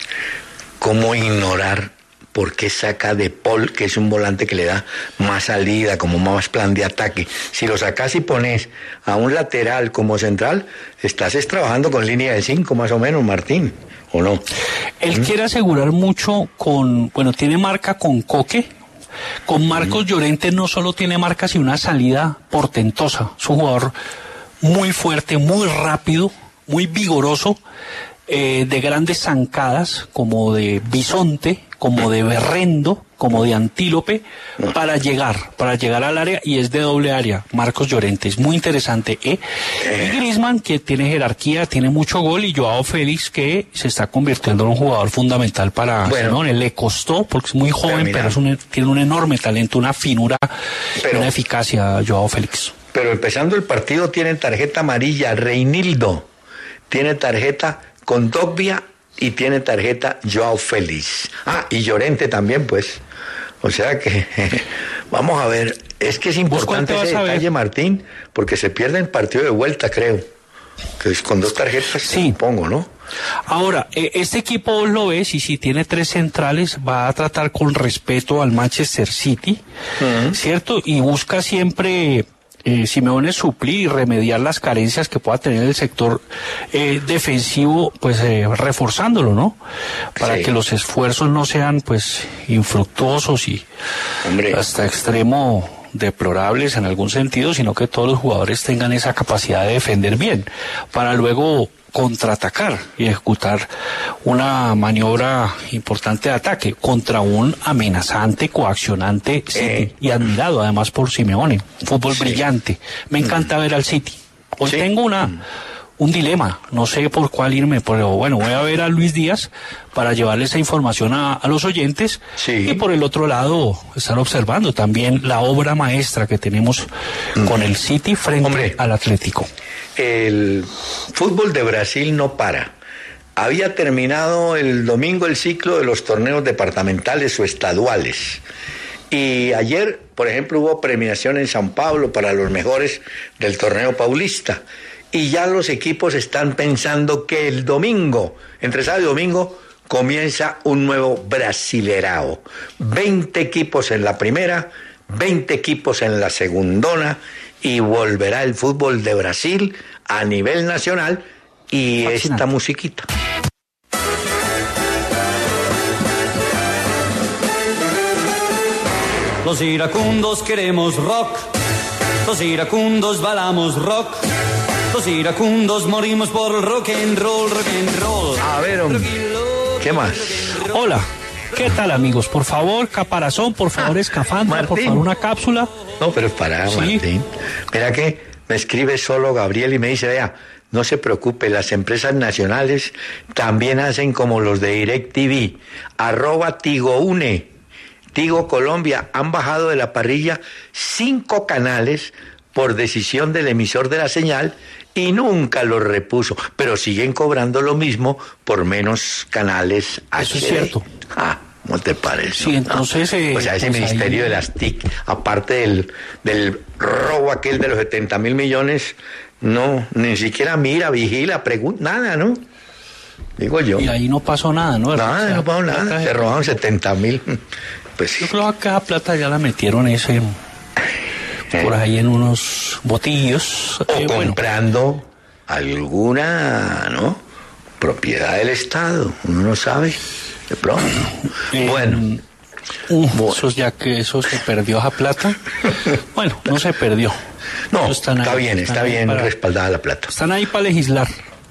ignorar por qué saca de Paul, que es un volante que le da más salida, como más plan de ataque? Si lo sacas y pones a un lateral como central, estás trabajando con línea de 5 más o menos, Martín, ¿o no? Él quiere asegurar mucho tiene marca con Coque. Con Marcos Llorente no solo tiene marca, sino una salida portentosa. Es un jugador muy fuerte, muy rápido, muy vigoroso, de grandes zancadas, como de bisonte, como de berrendo, como de antílope, para llegar al área, y es de doble área. Marcos Llorente es muy interesante. Y Griezmann, que tiene jerarquía, tiene mucho gol, y Joao Félix, que se está convirtiendo en un jugador fundamental para Simeone. Le costó, porque es muy joven, pero tiene un enorme talento, una finura, una eficacia, Joao Félix. Pero empezando el partido tiene tarjeta amarilla Reinildo, tiene tarjeta Kondogbia y tiene tarjeta Joao Félix. Y Llorente también, pues. O sea que, vamos a ver, es que es importante ese detalle, Martín, porque se pierde el partido de vuelta, creo. Que es con 2 tarjetas, supongo, ¿no? Ahora, este equipo vos lo ves, y si tiene 3 centrales, va a tratar con respeto al Manchester City, ¿cierto? Y busca siempre Simeone suplir y remediar las carencias que pueda tener el sector defensivo, pues reforzándolo, ¿no? Para que los esfuerzos no sean pues infructuosos y hasta extremo deplorables en algún sentido, sino que todos los jugadores tengan esa capacidad de defender bien, para luego contraatacar y ejecutar una maniobra importante de ataque contra un amenazante, coaccionante City, y admirado además por Simeone. Fútbol brillante. Me encanta ver al City. Hoy tengo un dilema, no sé por cuál irme, pero bueno, voy a ver a Luis Díaz para llevarle esa información a los oyentes, y por el otro lado estar observando también la obra maestra que tenemos con el City frente al Atlético. El fútbol de Brasil no para. Había terminado el domingo el ciclo de los torneos departamentales o estaduales. Y ayer, por ejemplo, hubo premiación en São Paulo para los mejores del torneo paulista. Y ya los equipos están pensando que el domingo, entre sábado y domingo, comienza un nuevo Brasilerao. 20 equipos en la primera, 20 equipos en la segundona, y volverá el fútbol de Brasil a nivel nacional, y esta musiquita. Los iracundos queremos rock, los iracundos bailamos rock, los iracundos morimos por el rock and roll, rock and roll. A ver, hombre, ¿qué más? Hola, ¿qué tal, amigos? Por favor, caparazón, por favor, escafandra, por favor, una cápsula. No, pero para, Martín. Mira que me escribe solo Gabriel y me dice, vea, no se preocupe, las empresas nacionales también hacen como los de DirecTV, @TigoUne, Tigo Colombia, han bajado de la parrilla 5 canales por decisión del emisor de la señal y nunca los repuso, pero siguen cobrando lo mismo por menos canales HD. Eso es cierto. ¿No te parece? Sí, entonces... o sea, ese ministerio de las TIC, aparte del robo aquel de los 70.000 millones, no, ni siquiera mira, vigila, pregunta, nada, ¿no? Digo yo. Y ahí no pasó nada, ¿no? Nada, no pasó nada, se robaron 70.000. Pues, yo creo que cada plata ya la metieron por ahí en unos botillos. O comprando alguna, ¿no? Propiedad del Estado, uno no sabe, de pronto. Bueno. Eso se perdió esa plata. Bueno, no se perdió. No, está bien respaldada la plata. Están ahí para legislar.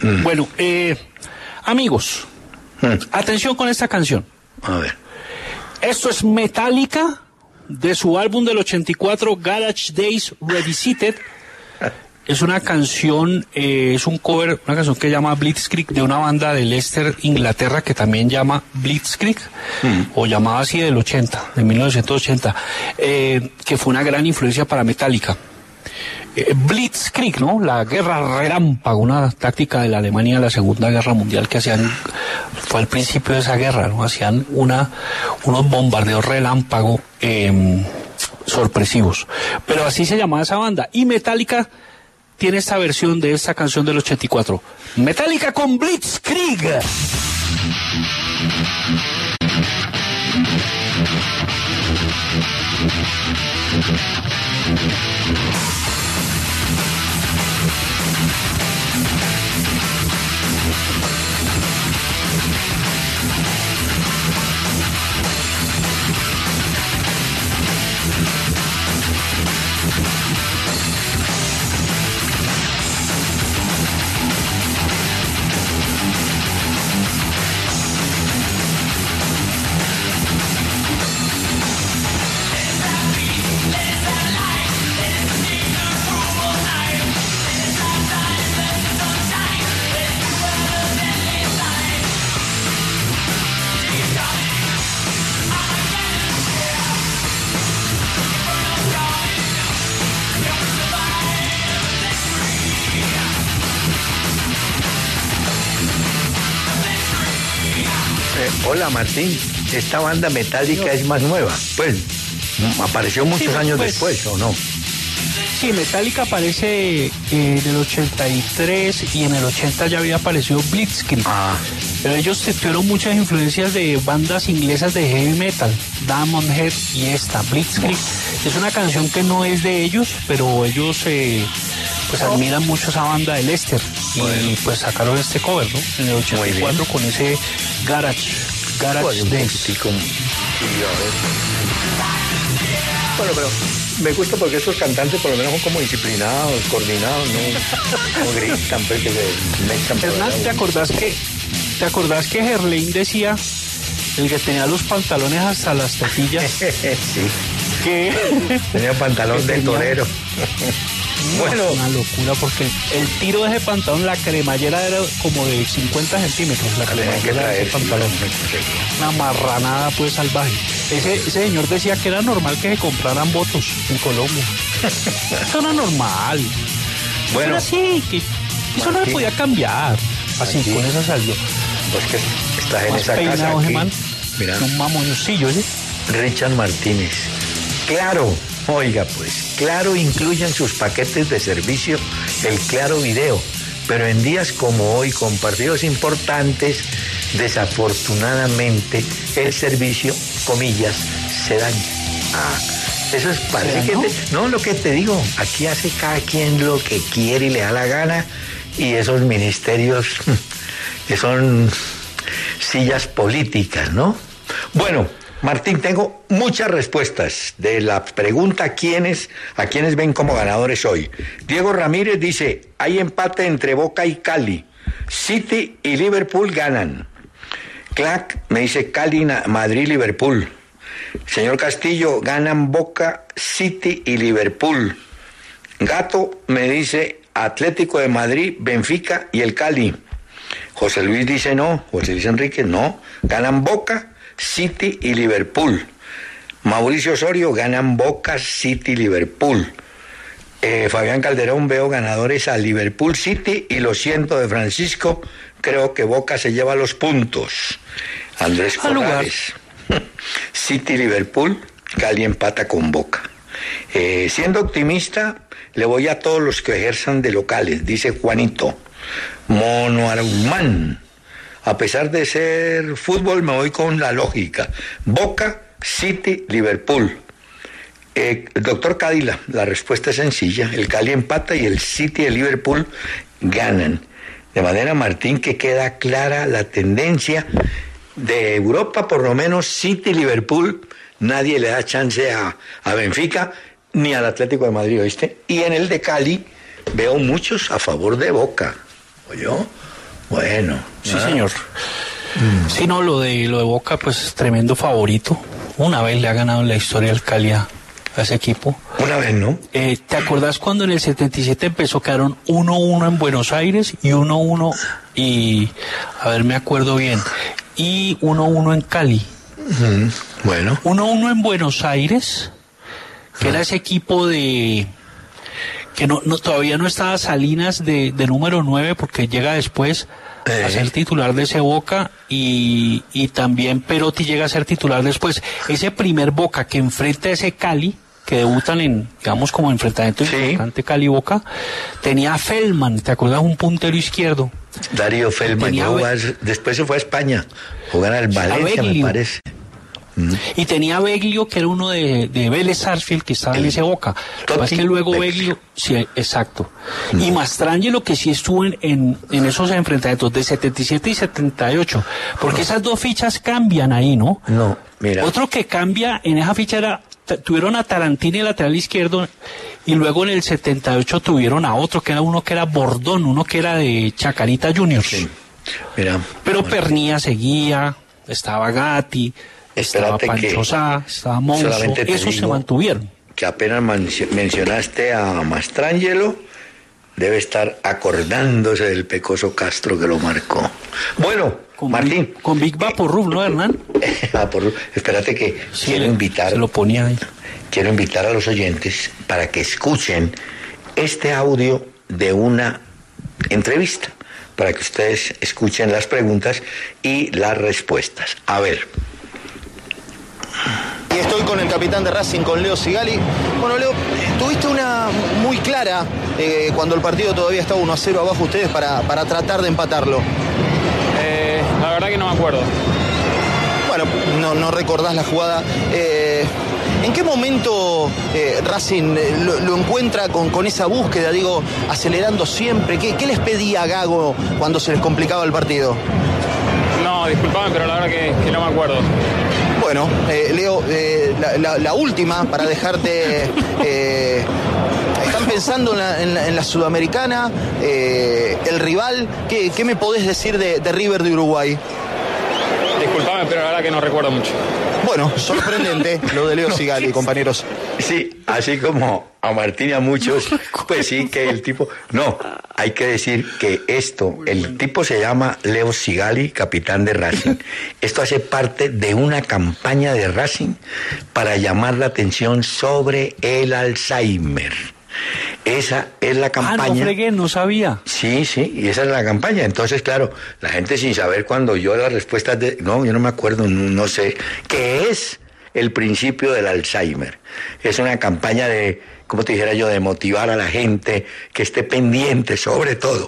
Bueno, amigos, atención con esta canción. A ver. Esto es Metallica, de su álbum del 84, Garage Days Revisited. Es una canción, es un cover, una canción que llama Blitzkrieg, de una banda de Leicester, Inglaterra, que también llama Blitzkrieg, o llamaba así del 80, de 1980, que fue una gran influencia para Metallica. Blitzkrieg, ¿no? La guerra relámpago, una táctica de la Alemania de la Segunda Guerra Mundial que hacían, fue al principio de esa guerra, ¿no? Hacían unos bombardeos relámpago sorpresivos. Pero así se llamaba esa banda. Y Metallica tiene esta versión de esta canción del 84. Metallica con Blitzkrieg. Hola Martín, esta banda Metallica es más nueva, pues apareció muchos años después, ¿o no? Sí, Metallica aparece en el 83 y en el 80 ya había aparecido Blitzkrieg. Pero ellos tuvieron muchas influencias de bandas inglesas de heavy metal, Diamond Head y esta, Blitzkrieg. Es una canción que no es de ellos, pero ellos pues admiran mucho esa banda de Leicester y pues sacaron este cover, ¿no? En el 84 con ese Garage Days. Bueno, pero me gusta porque estos cantantes por lo menos son como disciplinados, coordinados, no gritan, pues que se mezclan. Hernán, ¿te acordás que Gerlain decía, el que tenía los pantalones hasta las tetillas? Sí. Que tenía pantalón de torero. Bueno, una locura porque el tiro de ese pantalón, la cremallera era como de 50 centímetros, la cremallera de ese pantalón. Una marranada pues salvaje. Ese señor decía que era normal que se compraran votos en Colombia. Eso era normal. Bueno, así, que eso no se podía cambiar. Así, con esa salió. Pues que estás en esa peinado, casa aquí. Mira. Un mamoncillo, ¿sí? Richard Martínez. Claro. Oiga, pues, Claro incluye en sus paquetes de servicio el Claro Video, pero en días como hoy, con partidos importantes, desafortunadamente, el servicio, comillas, se daña. Eso es para que no, lo que te digo, aquí hace cada quien lo que quiere y le da la gana, y esos ministerios que son sillas políticas, ¿no? Bueno, Martín, tengo muchas respuestas de la pregunta a quienes ven como ganadores hoy. Diego Ramírez dice, hay empate entre Boca y Cali. City y Liverpool ganan. Clack me dice Cali, Madrid, Liverpool. Señor Castillo, ganan Boca, City y Liverpool. Gato me dice Atlético de Madrid, Benfica y el Cali. José Luis dice no, José Luis Enrique no, ganan Boca, City y Liverpool. Mauricio Osorio, ganan Boca, City y Liverpool. Fabián Calderón, veo ganadores a Liverpool, City, y lo siento de Francisco, creo que Boca se lleva los puntos. Andrés Corrales, City, Liverpool, Cali empata con Boca. Siendo optimista, le voy a todos los que ejerzan de locales, dice Juanito. Mono Arumán, a pesar de ser fútbol, me voy con la lógica. Boca, City, Liverpool. Doctor Cádila, la respuesta es sencilla. El Cali empata y el City y el Liverpool ganan. De manera, Martín, que queda clara la tendencia de Europa, por lo menos City y Liverpool. Nadie le da chance a Benfica ni al Atlético de Madrid, ¿oíste? Y en el de Cali veo muchos a favor de Boca. ¿Oyó? Bueno. Sí, señor. Sí, no, lo de Boca, pues tremendo favorito. Una vez le ha ganado en la historia el Cali a ese equipo. Una vez, ¿no? ¿Te acordás cuando en el 77 empezó, quedaron 1-1 en Buenos Aires y 1-1 y, a ver, me acuerdo bien, y 1-1 en Cali? Bueno. 1-1 en Buenos Aires, que era ese equipo de... que no todavía no estaba Salinas de número 9, porque llega después a ser titular de ese Boca, y también Perotti llega a ser titular después. Ese primer Boca que enfrenta a ese Cali, que debutan en, digamos, como enfrentamiento importante Cali-Boca, tenía a Feldman, ¿te acuerdas? Un puntero izquierdo. Darío Feldman, después se fue a España, jugar al Valencia, me parece. Y tenía a Beglio, que era uno de Vélez Sarsfield, que estaba en ese Boca. Lo que pasa es que luego Beglio, sí, exacto. Y Mastrangelo, que sí estuvo en esos enfrentamientos de 77 y 78. Porque esas dos fichas cambian ahí, ¿no? No, mira. Otro que cambia en esa ficha tuvieron a Tarantini, el lateral izquierdo, y luego en el 78 tuvieron a otro, que era uno que era Bordón, uno que era de Chacarita Juniors. Sí. Mira. Pero bueno. Pernía seguía, estaba Gatti, estaba Pancho Sá, estaba Monzo, esos se mantuvieron. Que apenas mencionaste a Mastrangelo, debe estar acordándose del pecoso Castro que lo marcó. Bueno, Martín. Con Big Vaporub, ¿no, Hernán? Espérate que sí, quiero invitar. Se lo ponía ahí. Quiero invitar a los oyentes para que escuchen este audio de una entrevista, para que ustedes escuchen las preguntas y las respuestas. A ver. Y estoy con el capitán de Racing, con Leo Sigali. Bueno, Leo, tuviste una muy clara cuando el partido todavía estaba 1-0 abajo ustedes para tratar de empatarlo. La verdad que no me acuerdo. Bueno, no recordás la jugada. ¿En qué momento Racing lo encuentra con esa búsqueda, digo, acelerando siempre? ¿Qué les pedía Gago cuando se les complicaba el partido? No, disculpame, pero la verdad que no me acuerdo. Bueno, Leo, la última para dejarte... ¿Están pensando en la Sudamericana? ¿El rival? ¿Qué me podés decir de River de Uruguay? Disculpame, pero la verdad que no recuerdo mucho. Bueno, sorprendente lo de Leo Sigali, compañeros. Sí, así como a Martín y a muchos, pues sí, que el tipo... No, hay que decir que el tipo se llama Leo Sigali, capitán de Racing. Esto hace parte de una campaña de Racing para llamar la atención sobre el Alzheimer. Esa es la campaña. No fregué, no sabía. Sí, y esa es la campaña. Entonces, claro, la gente sin saber cuando yo las respuestas no, yo no me acuerdo, no sé, ¿qué es el principio del Alzheimer? Es una campaña de, como te dijera yo, de motivar a la gente que esté pendiente, sobre todo,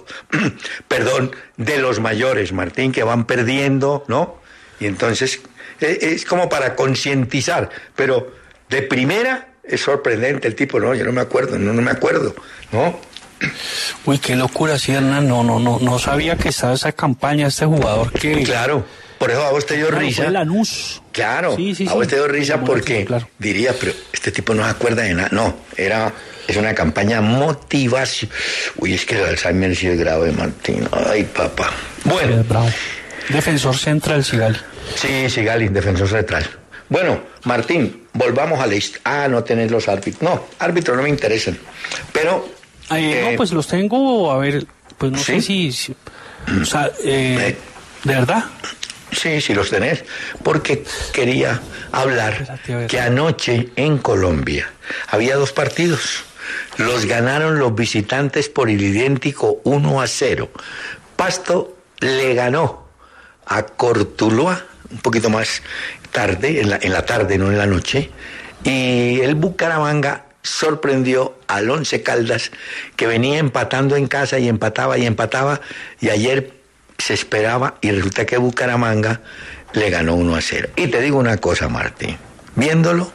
de los mayores, Martín, que van perdiendo, ¿no? Y entonces, es como para concientizar, pero de primera... Es sorprendente el tipo, no, yo no me acuerdo, ¿no? Uy, qué locura, sí, Hernán, no sabía que estaba esa campaña, este jugador que... Claro, por eso a vos te dio risa. Fue Lanús. Claro, sí, a vos te dio risa porque diría, pero este tipo no se acuerda de nada. No, es una campaña motivación. Uy, es que el Alzheimer sí es grave, Martín. Ay, papá. Bueno. Bravo. Defensor central, Sigali. Sí, Sigali, defensor central. Bueno, Martín, volvamos a la no tenés los árbitros. No, árbitros no me interesan. Pero... no, pues los tengo, a ver, pues no sé si o sea, ¿de verdad? Sí, los tenés. Porque quería hablar que anoche en Colombia había 2 partidos. Los ganaron los visitantes por el idéntico 1-0. Pasto le ganó a Cortuluá un poquito más tarde, en la tarde, no en la noche, y el Bucaramanga sorprendió al Once Caldas, que venía empatando en casa y empataba, y ayer se esperaba, y resulta que Bucaramanga le ganó 1-0. Y te digo una cosa, Martín, viéndolo,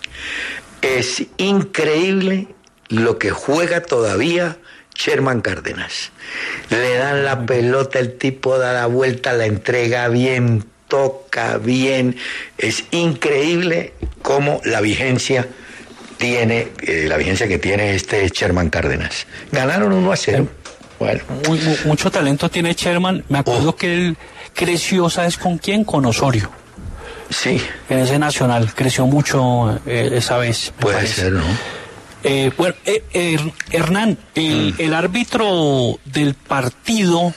es increíble lo que juega todavía Sherman Cárdenas. Le dan la pelota, el tipo da la vuelta, la entrega bien, toca bien. Es increíble cómo la vigencia que tiene este Sherman Cárdenas. Ganaron 1-0. Bueno. Mucho talento tiene Sherman. Me acuerdo que él creció, ¿sabes con quién? Con Osorio. Sí. En ese Nacional. Creció mucho esa vez. Puede ser, ¿no? Hernán, el árbitro del partido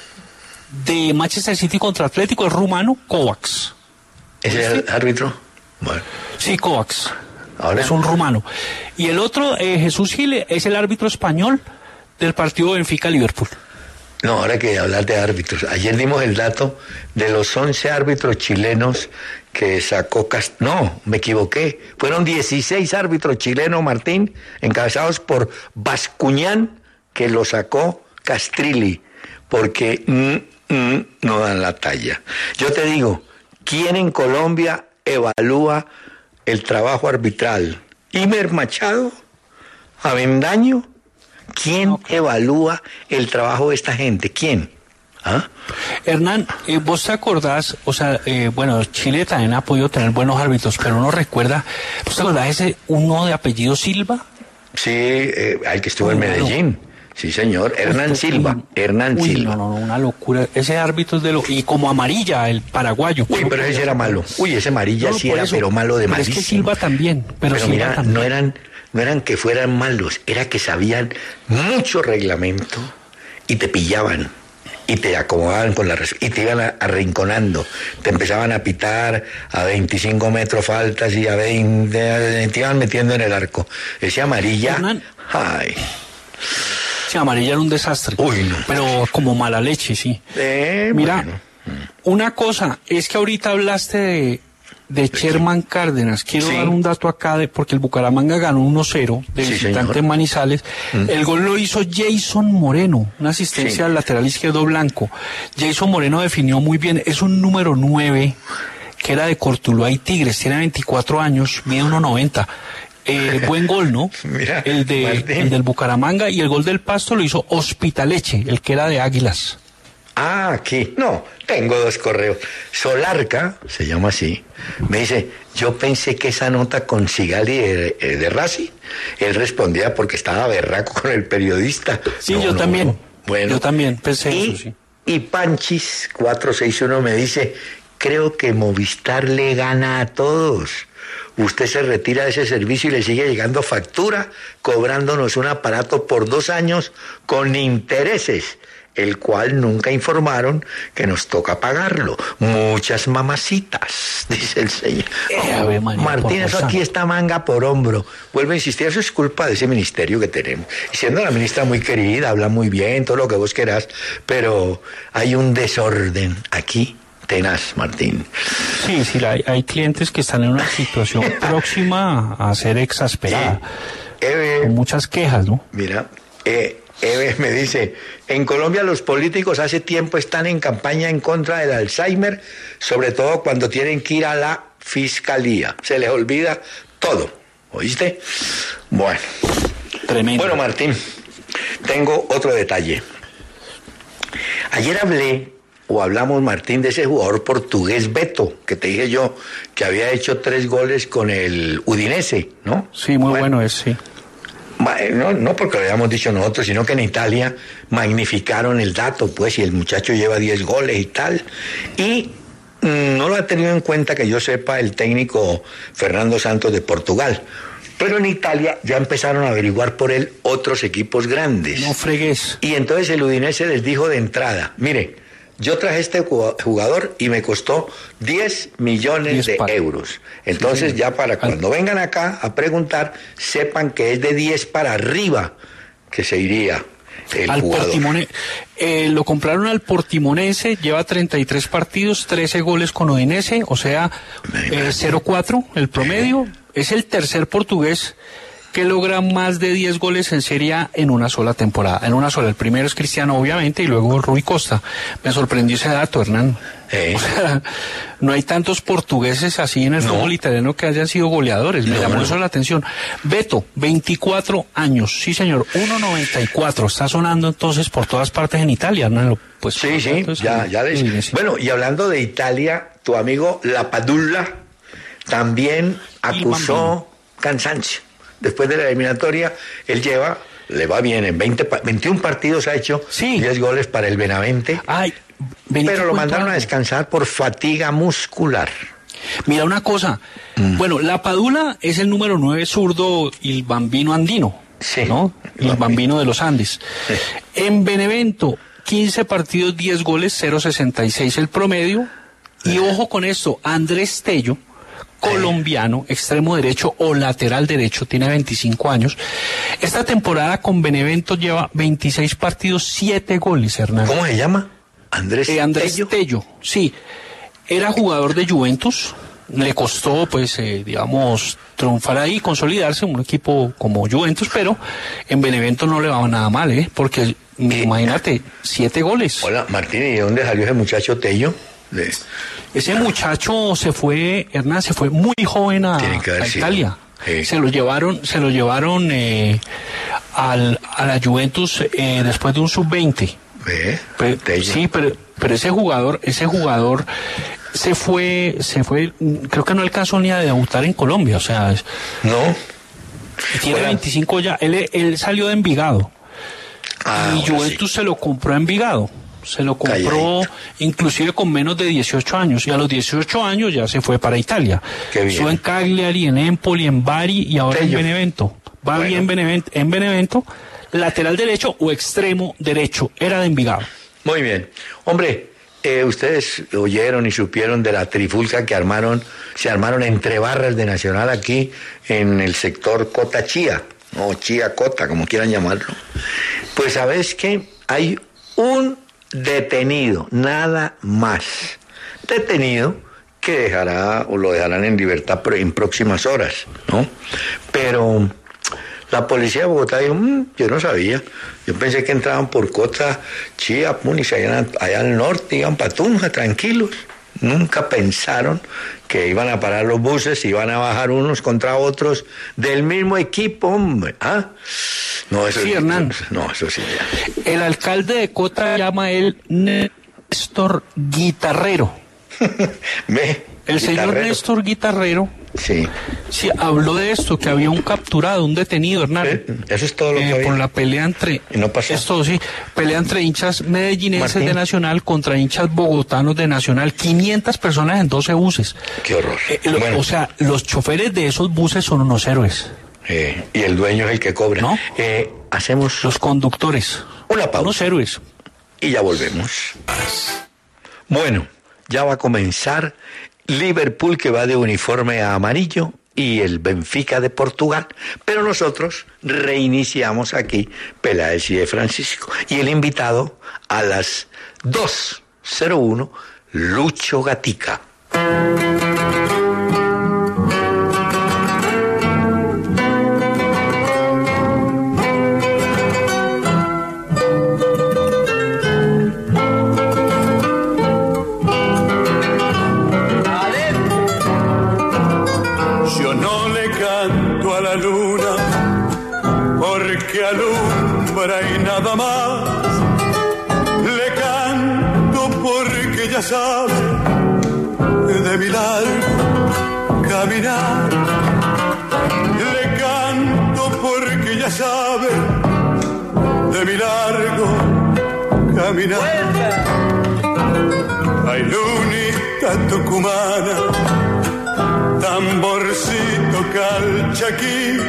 de Manchester City contra Atlético es rumano, Kovacs. ¿Es el árbitro? Bueno. Sí, Kovacs. Ahora es un rumano. Y el otro, Jesús Gil, es el árbitro español del partido Benfica-Liverpool. No, ahora que hablar de árbitros. Ayer dimos el dato de los 11 árbitros chilenos que sacó No, me equivoqué. Fueron 16 árbitros chilenos, Martín, encabezados por Bascuñán, que lo sacó Castrilli, porque no dan la talla. Yo te digo, ¿quién en Colombia evalúa el trabajo arbitral? ¿Imer Machado? ¿Avendaño? ¿Quién evalúa el trabajo de esta gente? ¿Quién? ¿Ah? Hernán, vos te acordás, o sea, bueno, Chile también ha podido tener buenos árbitros, pero uno recuerda, ¿vos te acordás uno de apellido Silva? Sí, el que estuvo en Medellín. Sí, señor, Hernán Silva. Silva. No, una locura. Ese árbitro es y como Amarilla, el paraguayo. Uy, pero ese era malo. Uy, ese Amarilla sí era, pero malo de malísimo. Es que Silva también. Pero Silva mira, también. no eran que fueran malos, era que sabían mucho reglamento y te pillaban y te acomodaban con y te iban arrinconando, te empezaban a pitar a 25 metros faltas y a 20, te iban metiendo en el arco. Ese Amarilla, Hernán, ay. Sí, Amarilla era un desastre. Uy, no. Pero como mala leche, sí. Mira, bueno. Una cosa, es que ahorita hablaste de Sherman Cárdenas. Quiero dar un dato acá, porque el Bucaramanga ganó 1-0 de visitante en Manizales. El gol lo hizo Jason Moreno, una asistencia al lateral izquierdo blanco. Jason Moreno definió muy bien, es un número 9, que era de Cortuluá y Tigres, tiene 24 años, mide 1.90. Buen gol, ¿no? Mira, el del Bucaramanga, y el gol del Pasto lo hizo Hospitaleche, el que era de Águilas. Ah, aquí. No, tengo 2 correos. Solarca, se llama así, me dice, yo pensé que esa nota con Sigali de Racing, él respondía porque estaba berraco con el periodista. Sí, yo también. No. Bueno, yo también pensé eso, sí. Y Panchis 461 me dice, creo que Movistar le gana a todos. Usted se retira de ese servicio y le sigue llegando factura, cobrándonos un aparato por 2 años con intereses, el cual nunca informaron que nos toca pagarlo. Muchas mamacitas, dice el señor. Martín, eso aquí está manga por hombro. Vuelvo a insistir, eso es culpa de ese ministerio que tenemos. Y siendo la ministra muy querida, habla muy bien, todo lo que vos querás, pero hay un desorden aquí tenaz, Martín. Sí, hay clientes que están en una situación próxima a ser exasperada. Con muchas quejas, ¿no? Mira, Eve me dice, en Colombia los políticos hace tiempo están en campaña en contra del Alzheimer, sobre todo cuando tienen que ir a la fiscalía. Se les olvida todo, ¿oíste? Bueno. Tremendo. Bueno, Martín, tengo otro detalle. Ayer hablamos, Martín, de ese jugador portugués Beto, que te dije yo, que había hecho 3 goles con el Udinese, ¿no? Sí, muy bueno es, sí. No porque lo habíamos dicho nosotros, sino que en Italia magnificaron el dato, pues, y el muchacho lleva 10 goles y tal. Y no lo ha tenido en cuenta, que yo sepa, el técnico Fernando Santos de Portugal. Pero en Italia ya empezaron a averiguar por él otros equipos grandes. No fregues. Y entonces el Udinese les dijo de entrada, mire, yo traje este jugador y me costó 10 millones de euros. Entonces ya para cuando vengan acá a preguntar, sepan que es de 10 para arriba que se iría el jugador. Lo compraron al Portimonense, lleva 33 partidos, 13 goles con Udinese, o sea, 0-4 el promedio. Es el tercer portugués que logra más de 10 goles en Serie A en una sola temporada, en una sola. El primero es Cristiano, obviamente, y luego Rui Costa. Me sorprendió ese dato, Hernán. O sea, no hay tantos portugueses así en el fútbol italiano que hayan sido goleadores. Me llamó eso la atención. Beto, 24 años. Sí, señor, 1.94. Está sonando entonces por todas partes en Italia, Hernán. Pues, sí, ya les... Bueno, y hablando de Italia, tu amigo Lapadula también acusó cansancio. Después de la eliminatoria, él lleva le va bien, en 21 partidos ha hecho 10 goles para el Benavente, pero lo mandaron a descansar por fatiga muscular. Mira una cosa, bueno, la Padula es el número 9 zurdo y el bambino andino, ¿no? El bambino de los Andes. Sí. En Benevento, 15 partidos, 10 goles, 0.66 el promedio. Y ojo con esto, Andrés Tello, colombiano, extremo derecho o lateral derecho, tiene 25 años. Esta temporada con Benevento lleva 26 partidos, 7 goles, Hernán. ¿Cómo se llama? Andrés Tello, sí. Era jugador de Juventus, le costó, pues, digamos, triunfar ahí, consolidarse en un equipo como Juventus, pero en Benevento no le va nada mal, porque imagínate, 7 goles. Hola, Martín, ¿y de dónde salió ese muchacho Tello? Ese muchacho se fue, Hernán, se fue muy joven a Italia. Sí. Se lo llevaron a la Juventus después de un sub-20. Sí, pero ese jugador se fue, creo que no alcanzó ni a debutar en Colombia, o sea, no. Tiene 25 ya, él salió de Envigado. Y Juventus se lo compró a Envigado. Se lo compró inclusive con menos de 18 años, y a los 18 años ya se fue para Italia. Estuvo en Cagliari, en Empoli, en Bari y ahora en Benevento. Bien en Benevento, lateral derecho o extremo derecho, era de Envigado. Muy bien. Hombre, ustedes oyeron y supieron de la trifulca que se armaron entre barras de Nacional aquí en el sector Cota Chía, o Chía Cota, como quieran llamarlo. Pues sabes que hay un detenido, nada más detenido, que lo dejarán en libertad en próximas horas, ¿no? Pero la policía de Bogotá dijo, yo no sabía, yo pensé que entraban por Cota, Chía, y se iban allá al norte, iban para Tunja, tranquilos. Nunca pensaron que iban a parar los buses, iban a bajar unos contra otros del mismo equipo, hombre. No, eso sí, Hernán. No, eso sí. Ya. El alcalde de Cota llama a él Néstor Guitarrero. El señor Néstor Guitarrero sí, habló de esto, que había un capturado, un detenido, Hernán. Eso es todo lo que había. Por la pelea entre... Y no pasó. Esto sí, pelea entre hinchas medellinenses de Nacional contra hinchas bogotanos de Nacional. 500 personas en 12 buses. Qué horror. O sea, los choferes de esos buses son unos héroes. Y el dueño es el que cobra. ¿No? Hacemos... Los conductores. Una pausa. Unos héroes. Y ya volvemos. Bueno, ya va a comenzar Liverpool, que va de uniforme a amarillo, y el Benfica de Portugal. Pero nosotros reiniciamos aquí Peláez y de Francisco. Y el invitado a las 2:01, Lucho Gatica. Y nada más le canto porque ya sabe de mi largo caminar. Le canto porque ya sabe de mi largo caminar. Ay, lunita tucumana, tamborcito calchaquí,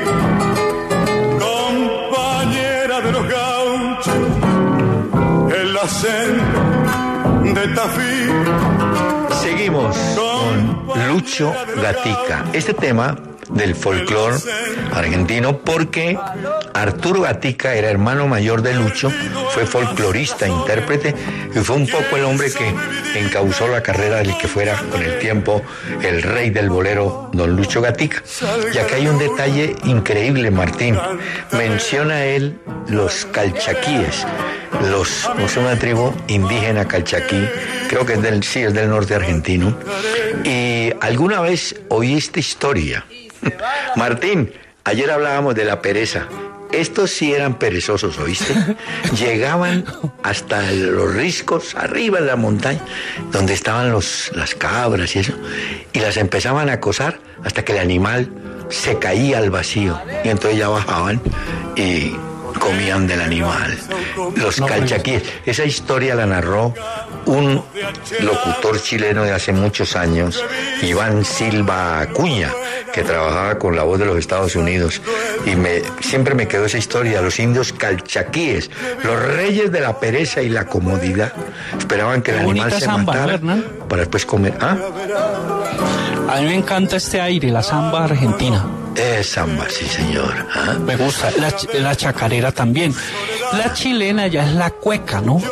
de los gauchos, el acento de Tafí. Seguimos con Lucho Gatica. Este tema del folclore argentino, porque Arturo Gatica era hermano mayor de Lucho, fue folclorista, intérprete, y fue un poco el hombre que encauzó la carrera del que fuera con el tiempo el rey del bolero, don Lucho Gatica. Y acá hay un detalle increíble, Martín. Menciona él los calchaquíes, es una tribu indígena calchaquí, creo que es del norte argentino. Y alguna vez oí esta historia. Martín, ayer hablábamos de la pereza. Estos sí eran perezosos, ¿oíste? Llegaban hasta los riscos, arriba en la montaña, donde estaban las cabras y eso, y las empezaban a acosar hasta que el animal se caía al vacío. Y entonces ya bajaban y comían del animal. Los calchaquíes. Esa historia la narró un locutor chileno de hace muchos años, Iván Silva Acuña, que trabajaba con La Voz de los Estados Unidos. Y siempre me quedó esa historia. Los indios calchaquíes, los reyes de la pereza y la comodidad, esperaban que el animal se matara para después comer. ¿Ah? A mí me encanta este aire, la samba argentina. Samba, sí señor. ¿Ah? Me gusta, la chacarera también. La chilena ya es la cueca, ¿no?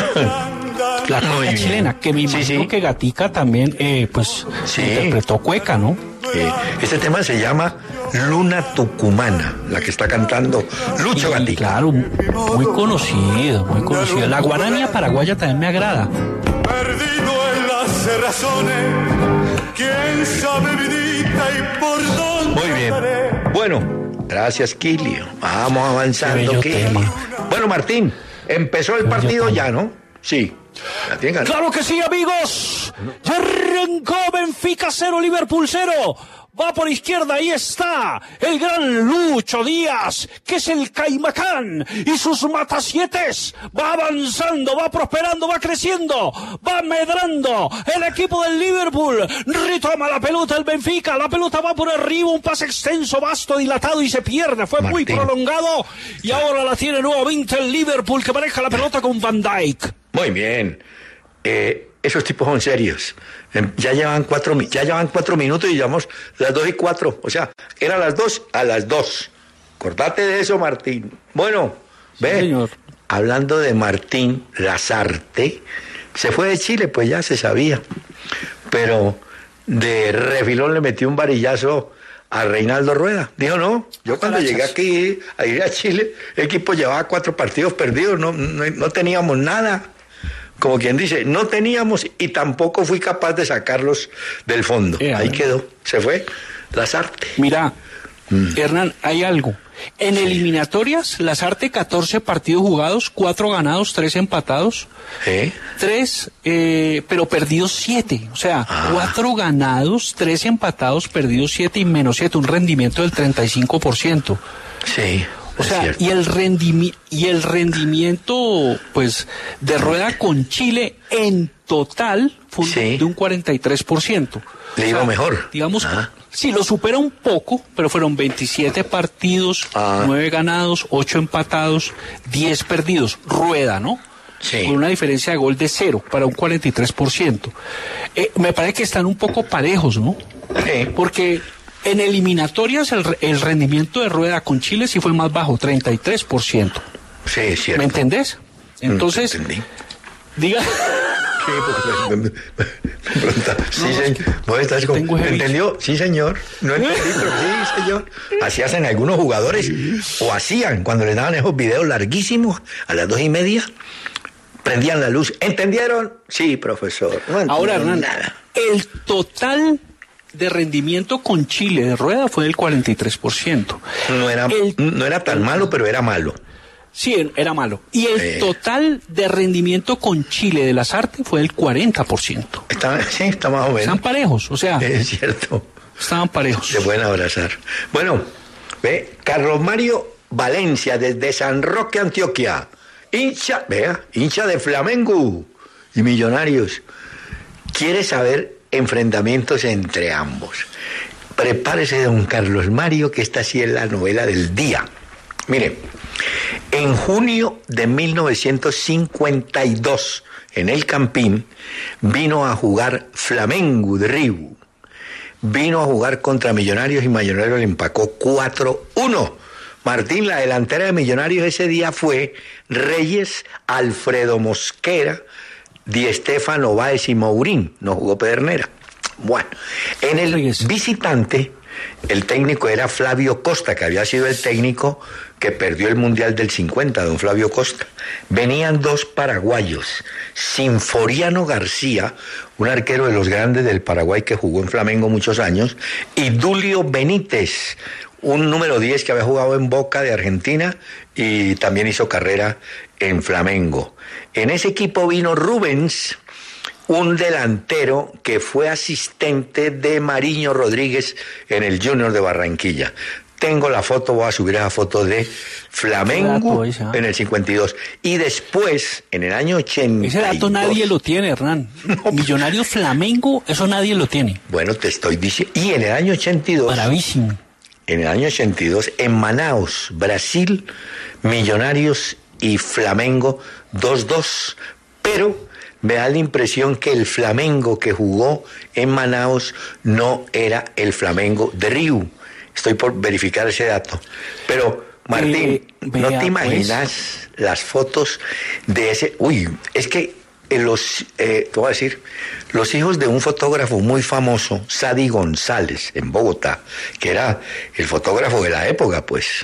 La cueca chilena, que me imagino que Gatica también, interpretó cueca, ¿no? Este tema se llama Luna Tucumana, la que está cantando Lucho Gatica. Claro, muy conocido, muy conocido. La guarania paraguaya también me agrada. Perdido en las cerrazones, quién sabe vidita y por dónde. Muy bien. Bueno, gracias, Quilio. Vamos avanzando, Quilio. Bueno, Martín, empezó el partido ya, ¿no? Sí. Claro que sí, amigos. Ya arrancó Benfica 0, Liverpool 0. Va por izquierda, ahí está el gran Lucho Díaz, que es el Caimacán, y sus matasietes. Va avanzando, va prosperando, va creciendo, va medrando. El equipo del Liverpool retoma la pelota el Benfica. La pelota va por arriba, un pase extenso, vasto, dilatado y se pierde. Fue muy prolongado y ahora la tiene nuevamente el Liverpool, que maneja la pelota con Van Dijk. Muy bien. Esos tipos son serios. Ya llevan 4 minutos y llevamos las 2:04. O sea, eran las 2 a las 2. Acordate de eso, Martín. Bueno, ve, señor. Hablando de Martín Lazarte, se fue de Chile, pues ya se sabía. Pero de refilón le metió un varillazo a Reinaldo Rueda. Dijo, no, yo cuando llegué aquí a ir a Chile, el equipo llevaba 4 partidos perdidos, no teníamos nada. Como quien dice, no teníamos y tampoco fui capaz de sacarlos del fondo. Ahí quedó, se fue Lazarte. Mira, Hernán, hay algo. En eliminatorias, Lazarte 14 partidos jugados, 4 ganados, 3 empatados. 3, pero perdidos 7. O sea, 4 ganados, 3 empatados, perdidos 7 y menos 7. Un rendimiento del 35%. Sí. O sea, y el rendimiento, pues, de Rueda con Chile en total fue de un 43%. Le iba mejor. Digamos, sí, lo supera un poco, pero fueron 27 partidos, 9 ganados, 8 empatados, 10 perdidos. Rueda, ¿no? Sí. Con una diferencia de gol de 0 para un 43%. Me parece que están un poco parejos, ¿no? Sí. Porque en eliminatorias el rendimiento de Rueda con Chile sí fue más bajo, 33%. Sí, es cierto. ¿Me entendés? Entonces, diga... ¿Entendió? Sí, señor. No entendí, pero sí, señor. Así hacen algunos jugadores, o hacían cuando les daban esos videos larguísimos a las 2:30, prendían la luz. ¿Entendieron? Sí, profesor. No ahora, Hernán, el total de rendimiento con Chile de Rueda fue del 43%. No era tan malo, pero era malo. Sí, era malo. Y el total de rendimiento con Chile de Lazarte fue del 40%. Está más o menos. Están parejos, o sea. Es cierto. Estaban parejos. Se pueden abrazar. Bueno, Carlos Mario Valencia, desde San Roque, Antioquia. Hincha de Flamengo y Millonarios. Quiere saber enfrentamientos entre ambos. Prepárese, don Carlos Mario, que esta sí es la novela del día. Mire, en junio de 1952, en el Campín, vino a jugar Flamengo de Río. Vino a jugar contra Millonarios y Millonarios le empacó 4-1. Martín, la delantera de Millonarios ese día fue Reyes, Alfredo Mosquera, Di Stéfano, Báez y Mourín. No jugó Pedernera. Bueno, en el visitante, el técnico era Flavio Costa, que había sido el técnico que perdió el Mundial del 50, don Flavio Costa. Venían 2 paraguayos, Sinforiano García, un arquero de los grandes del Paraguay que jugó en Flamengo muchos años, y Dulio Benítez, un número 10 que había jugado en Boca de Argentina y también hizo carrera en Flamengo. En ese equipo vino Rubens, un delantero que fue asistente de Mariño Rodríguez en el Junior de Barranquilla. tengo la foto, voy a subir esa foto de Flamengo en el 52. Y después, en el año 82... Ese dato nadie lo tiene, Hernán. No, Millonarios Flamengo, eso nadie lo tiene. Bueno, te estoy diciendo... Y en el año 82... Bravísimo. En el año 82, en Manaus, Brasil, Millonarios y Flamengo 2-2. Pero me da la impresión que el Flamengo que jugó en Manaus no era el Flamengo de Río. Estoy por verificar ese dato. Pero, Martín, ¿no te imaginas las fotos de ese? Uy, es que te voy a decir, los hijos de un fotógrafo muy famoso, Sadi González, en Bogotá, que era el fotógrafo de la época, pues.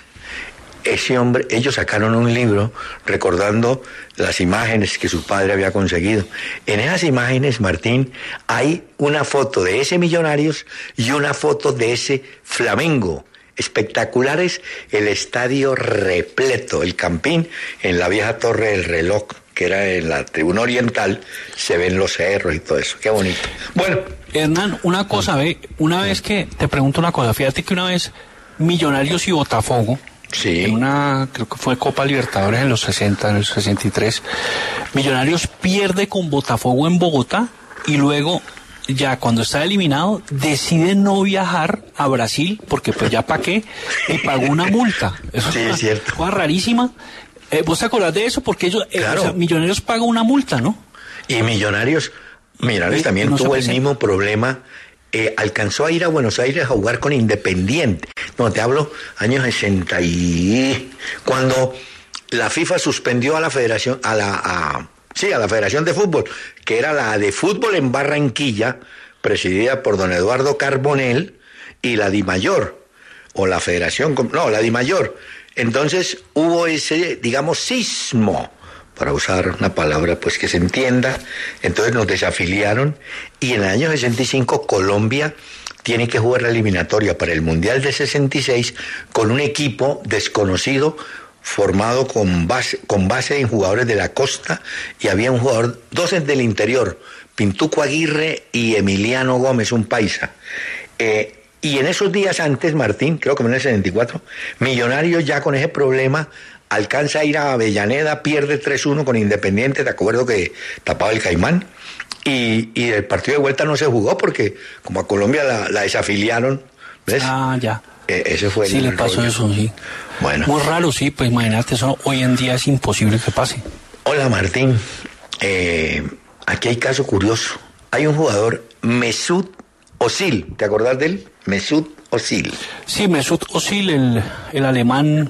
Ese hombre, ellos sacaron un libro recordando las imágenes que su padre había conseguido. En esas imágenes, Martín, hay una foto de ese Millonarios y una foto de ese Flamengo. Espectaculares, el estadio repleto, el Campín, en la vieja Torre del Reloj, que era en la tribuna oriental, se ven los cerros y todo eso. Qué bonito. Bueno. Hernán, una cosa, una vez que, te pregunto una cosa, fíjate que una vez Millonarios y Botafogo, sí. En creo que fue Copa Libertadores en los 60, en el 63, Millonarios pierde con Botafogo en Bogotá y luego, ya cuando está eliminado, decide no viajar a Brasil, porque pues ya pa' qué, y pagó una multa. Eso sí, es cierto. Cosa rarísima. ¿Vos te acordás de eso? Porque ellos, claro. O sea, Millonarios paga una multa, ¿no? Y Millonarios también no tuvo el mismo problema. Alcanzó a ir a Buenos Aires a jugar con Independiente. No, te hablo años 60 y cuando la FIFA suspendió a la Federación, a la Federación de Fútbol, que era la de fútbol en Barranquilla, presidida por don Eduardo Carbonell, y la DIMAYOR, o la Federación, no, la DIMAYOR. Entonces hubo ese, digamos, sismo, para usar una palabra pues que se entienda. Entonces nos desafiliaron y en el año 65 Colombia tiene que jugar la eliminatoria para el Mundial de 66 con un equipo desconocido formado con base en jugadores de la costa, y había un jugador, dos del interior, Pintuco Aguirre y Emiliano Gómez, un paisa. Y en esos días antes, Martín, creo que en el 74, Millonarios ya con ese problema alcanza a ir a Avellaneda, pierde 3-1 con Independiente, te acuerdo que tapaba el Caimán, y el partido de vuelta no se jugó porque como a Colombia la desafiliaron, ¿ves? Ah, ya. Ese fue sí, le pasó rollo. Eso, sí. Bueno. Muy raro, sí, pues imagínate, eso hoy en día es imposible que pase. Hola, Martín. Aquí hay caso curioso. Hay un jugador, Mesut Özil, ¿te acordás de él? Mesut Özil. Sí, Mesut Özil, el alemán.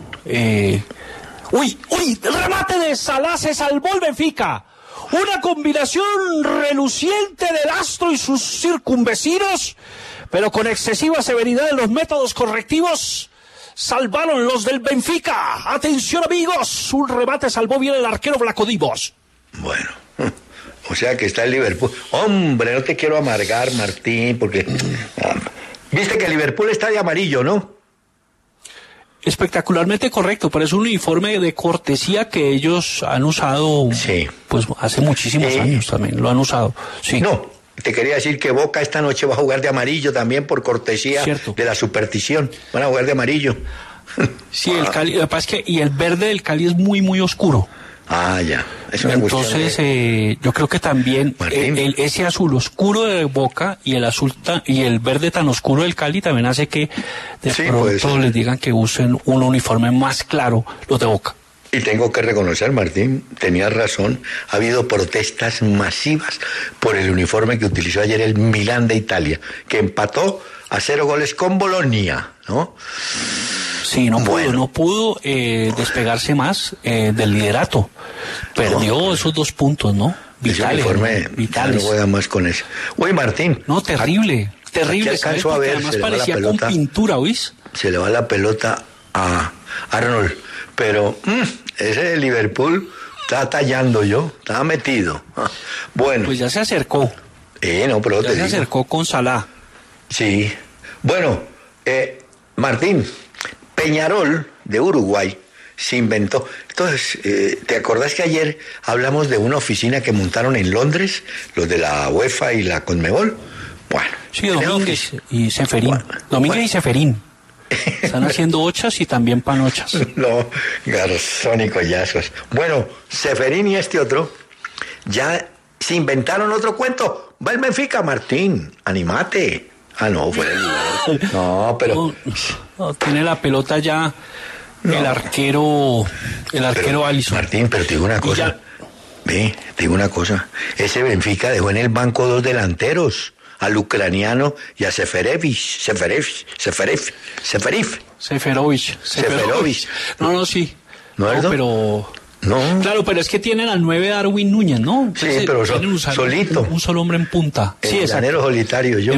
¡Uy! El remate de Salah, se salvó el Benfica. Una combinación reluciente del astro y sus circunvecinos, pero con excesiva severidad en los métodos correctivos, salvaron los del Benfica. Atención, amigos, un remate salvó bien el arquero Vlachodimos. Bueno, o sea que está el Liverpool. Hombre, no te quiero amargar, Martín, porque viste que el Liverpool está de amarillo, ¿no? Espectacularmente correcto, pero es un uniforme de cortesía que ellos han usado, sí, pues hace muchísimos años también lo han usado. Sí. No, te quería decir que Boca esta noche va a jugar de amarillo también por cortesía. Cierto. De la superstición. Van a jugar de amarillo. Sí, el Cali, lo que pasa es que y el verde del Cali es muy, muy oscuro. Ah, ya. Eso me Entonces, yo creo que también ese azul oscuro de Boca y el azul y el verde tan oscuro del Cali también hace que de pronto les digan que usen un uniforme más claro los de Boca. Y tengo que reconocer, Martín, tenías razón, ha habido protestas masivas por el uniforme que utilizó ayer el Milán de Italia, que empató a 0 goles con Bolonia, ¿no? Sí, no pudo despegarse más del liderato. Perdió esos 2 puntos, ¿no? Vitales. No juega más con eso. Oye, Martín. No, terrible. Alcanzó a ver, además parecía con pintura, ¿oís? Se le va la pelota a Arnold. Pero ese de Liverpool estaba tallando estaba metido. Bueno. Pues ya se acercó. Pero ya se acercó con Salah. Sí. Bueno, Martín, Peñarol de Uruguay se inventó. Entonces, ¿te acordás que ayer hablamos de una oficina que montaron en Londres, los de la UEFA y la Conmebol? Bueno. Sí, Domínguez y Seferín. Y Seferín. Están haciendo ochas y también panochas. No, Garzón y Collazos. Bueno, Seferín y este otro ya se inventaron otro cuento. Va el Benfica, Martín, animate. Ah, no, fue el No, pero... No, tiene la pelota ya el arquero Alisson. Martín, pero te digo una cosa. Te digo una cosa. Ese Benfica dejó en el banco 2 delanteros. Al ucraniano y a Seferovic. No, sí. ¿No, pero... No. Claro, pero es que tienen al 9 Darwin Núñez, ¿no? Entonces, sí, pero solito. Un solo hombre en punta. El granero solitario, yo.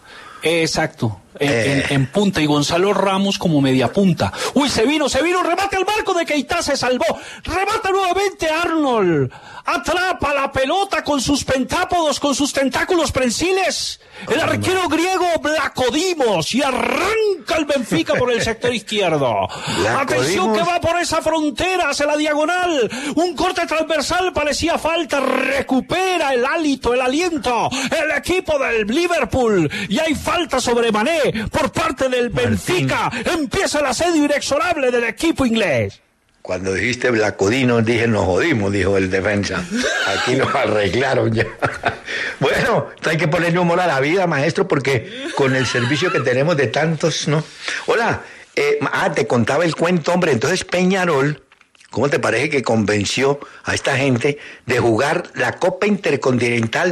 Exacto. En punta, y Gonzalo Ramos como media punta. Uy, se vino, remate al marco de Keita, se salvó. Remata nuevamente Arnold. Atrapa la pelota con sus pentápodos, con sus tentáculos prensiles. El arquero griego Vlachodimos, y arranca el Benfica por el sector izquierdo. Atención que va por esa frontera, hacia la diagonal. Un corte transversal, parecía falta. Recupera el hálito, el aliento el equipo del Liverpool. Y hay falta sobre Mané por parte del Benfica. Empieza el asedio inexorable del equipo inglés. Cuando dijiste Vlachodimos, dije, nos jodimos, dijo el defensa. Aquí nos arreglaron ya. Bueno, hay que ponerle humor a la vida, maestro, porque con el servicio que tenemos de tantos, ¿no? Hola, te contaba el cuento, hombre. Entonces Peñarol, ¿cómo te parece que convenció a esta gente de jugar la Copa Intercontinental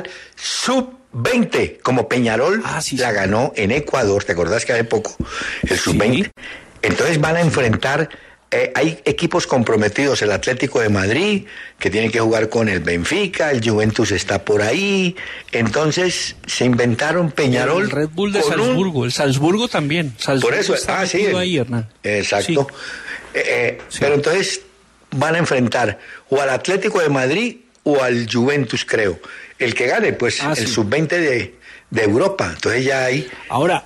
Sub-20? Como Peñarol la ganó en Ecuador, ¿te acordás que hace poco? El Sub-20. Sí. Entonces van a enfrentar... hay equipos comprometidos, el Atlético de Madrid, que tiene que jugar con el Benfica, el Juventus está por ahí, entonces se inventaron Peñarol. El Red Bull de Salzburgo, el Salzburgo también. Por eso, sí. Ahí, Hernán. Exacto. Sí. Pero entonces van a enfrentar o al Atlético de Madrid o al Juventus, creo. El que gane, pues, el Sub-20 de Europa. Entonces ya hay... Ahora...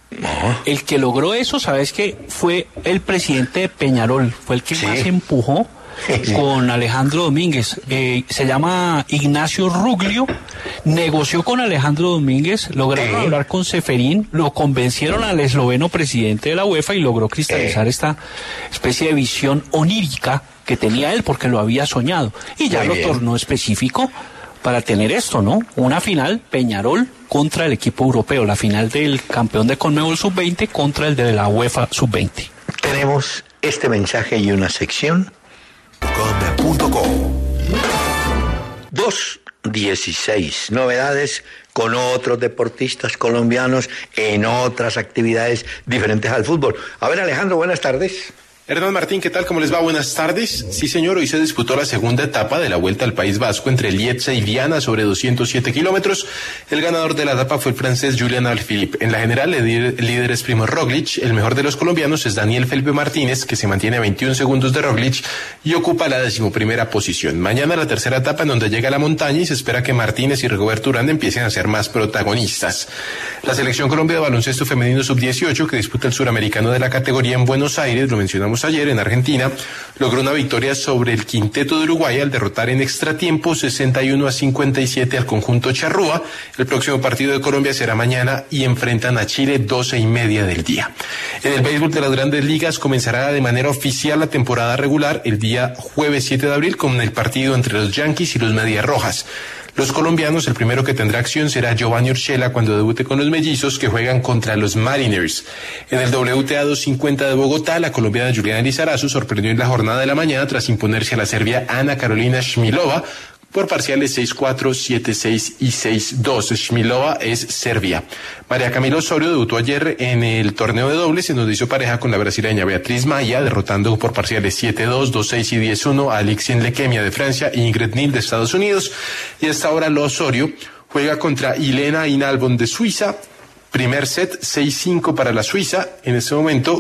El que logró eso, ¿sabes qué? Fue el presidente de Peñarol, fue el que más empujó con Alejandro Domínguez. Se llama Ignacio Ruglio, negoció con Alejandro Domínguez, lograron hablar con Seferín, lo convencieron al esloveno presidente de la UEFA y logró cristalizar esta especie de visión onírica que tenía él porque lo había soñado. Y ya lo tornó específico para tener esto, ¿no? Una final, Peñarol contra el equipo europeo, la final del campeón de Conmebol Sub-20 contra el de la UEFA Sub-20. Tenemos este mensaje y una sección. 2:16, novedades con otros deportistas colombianos en otras actividades diferentes al fútbol. A ver, Alejandro, buenas tardes. Hernán Martín, ¿qué tal? ¿Cómo les va? Buenas tardes. Sí, señor, hoy se disputó la segunda etapa de la Vuelta al País Vasco entre Lietze y Viana sobre 207 kilómetros. El ganador de la etapa fue el francés Julian Alaphilippe. En la general, el líder es Primož Roglic. El mejor de los colombianos es Daniel Felipe Martínez, que se mantiene a 21 segundos de Roglic y ocupa la 11ª posición. Mañana la tercera etapa en donde llega la montaña y se espera que Martínez y Rigoberto Urán empiecen a ser más protagonistas. La Selección Colombia de baloncesto femenino sub-18, que disputa el suramericano de la categoría en Buenos Aires, lo mencionamos ayer en Argentina, logró una victoria sobre el quinteto de Uruguay al derrotar en extratiempo 61-57 al conjunto charrúa. El próximo partido de Colombia será mañana y enfrentan a Chile 12:30 del día. En el béisbol de las Grandes Ligas comenzará de manera oficial la temporada regular el día jueves 7 de abril con el partido entre los Yankees y los Medias Rojas. Los colombianos, el primero que tendrá acción será Giovanni Urshela cuando debute con los mellizos que juegan contra los Mariners. En el WTA 250 de Bogotá, la colombiana Juliana Lizarazu sorprendió en la jornada de la mañana tras imponerse a la serbia Ana Carolina Schmilova por parciales 6-4, 7-6 y 6-2. Schmilova es serbia. María Camila Osorio debutó ayer en el torneo de dobles en donde hizo pareja con la brasileña Beatriz Maya, derrotando por parciales 7-2, 2-6 y 10-1 a Alexine Lequemia de Francia e Ingrid Nil de Estados Unidos. Y hasta ahora lo Osorio juega contra Ilena Inalbon de Suiza. Primer set, 6-5 para la Suiza. En este momento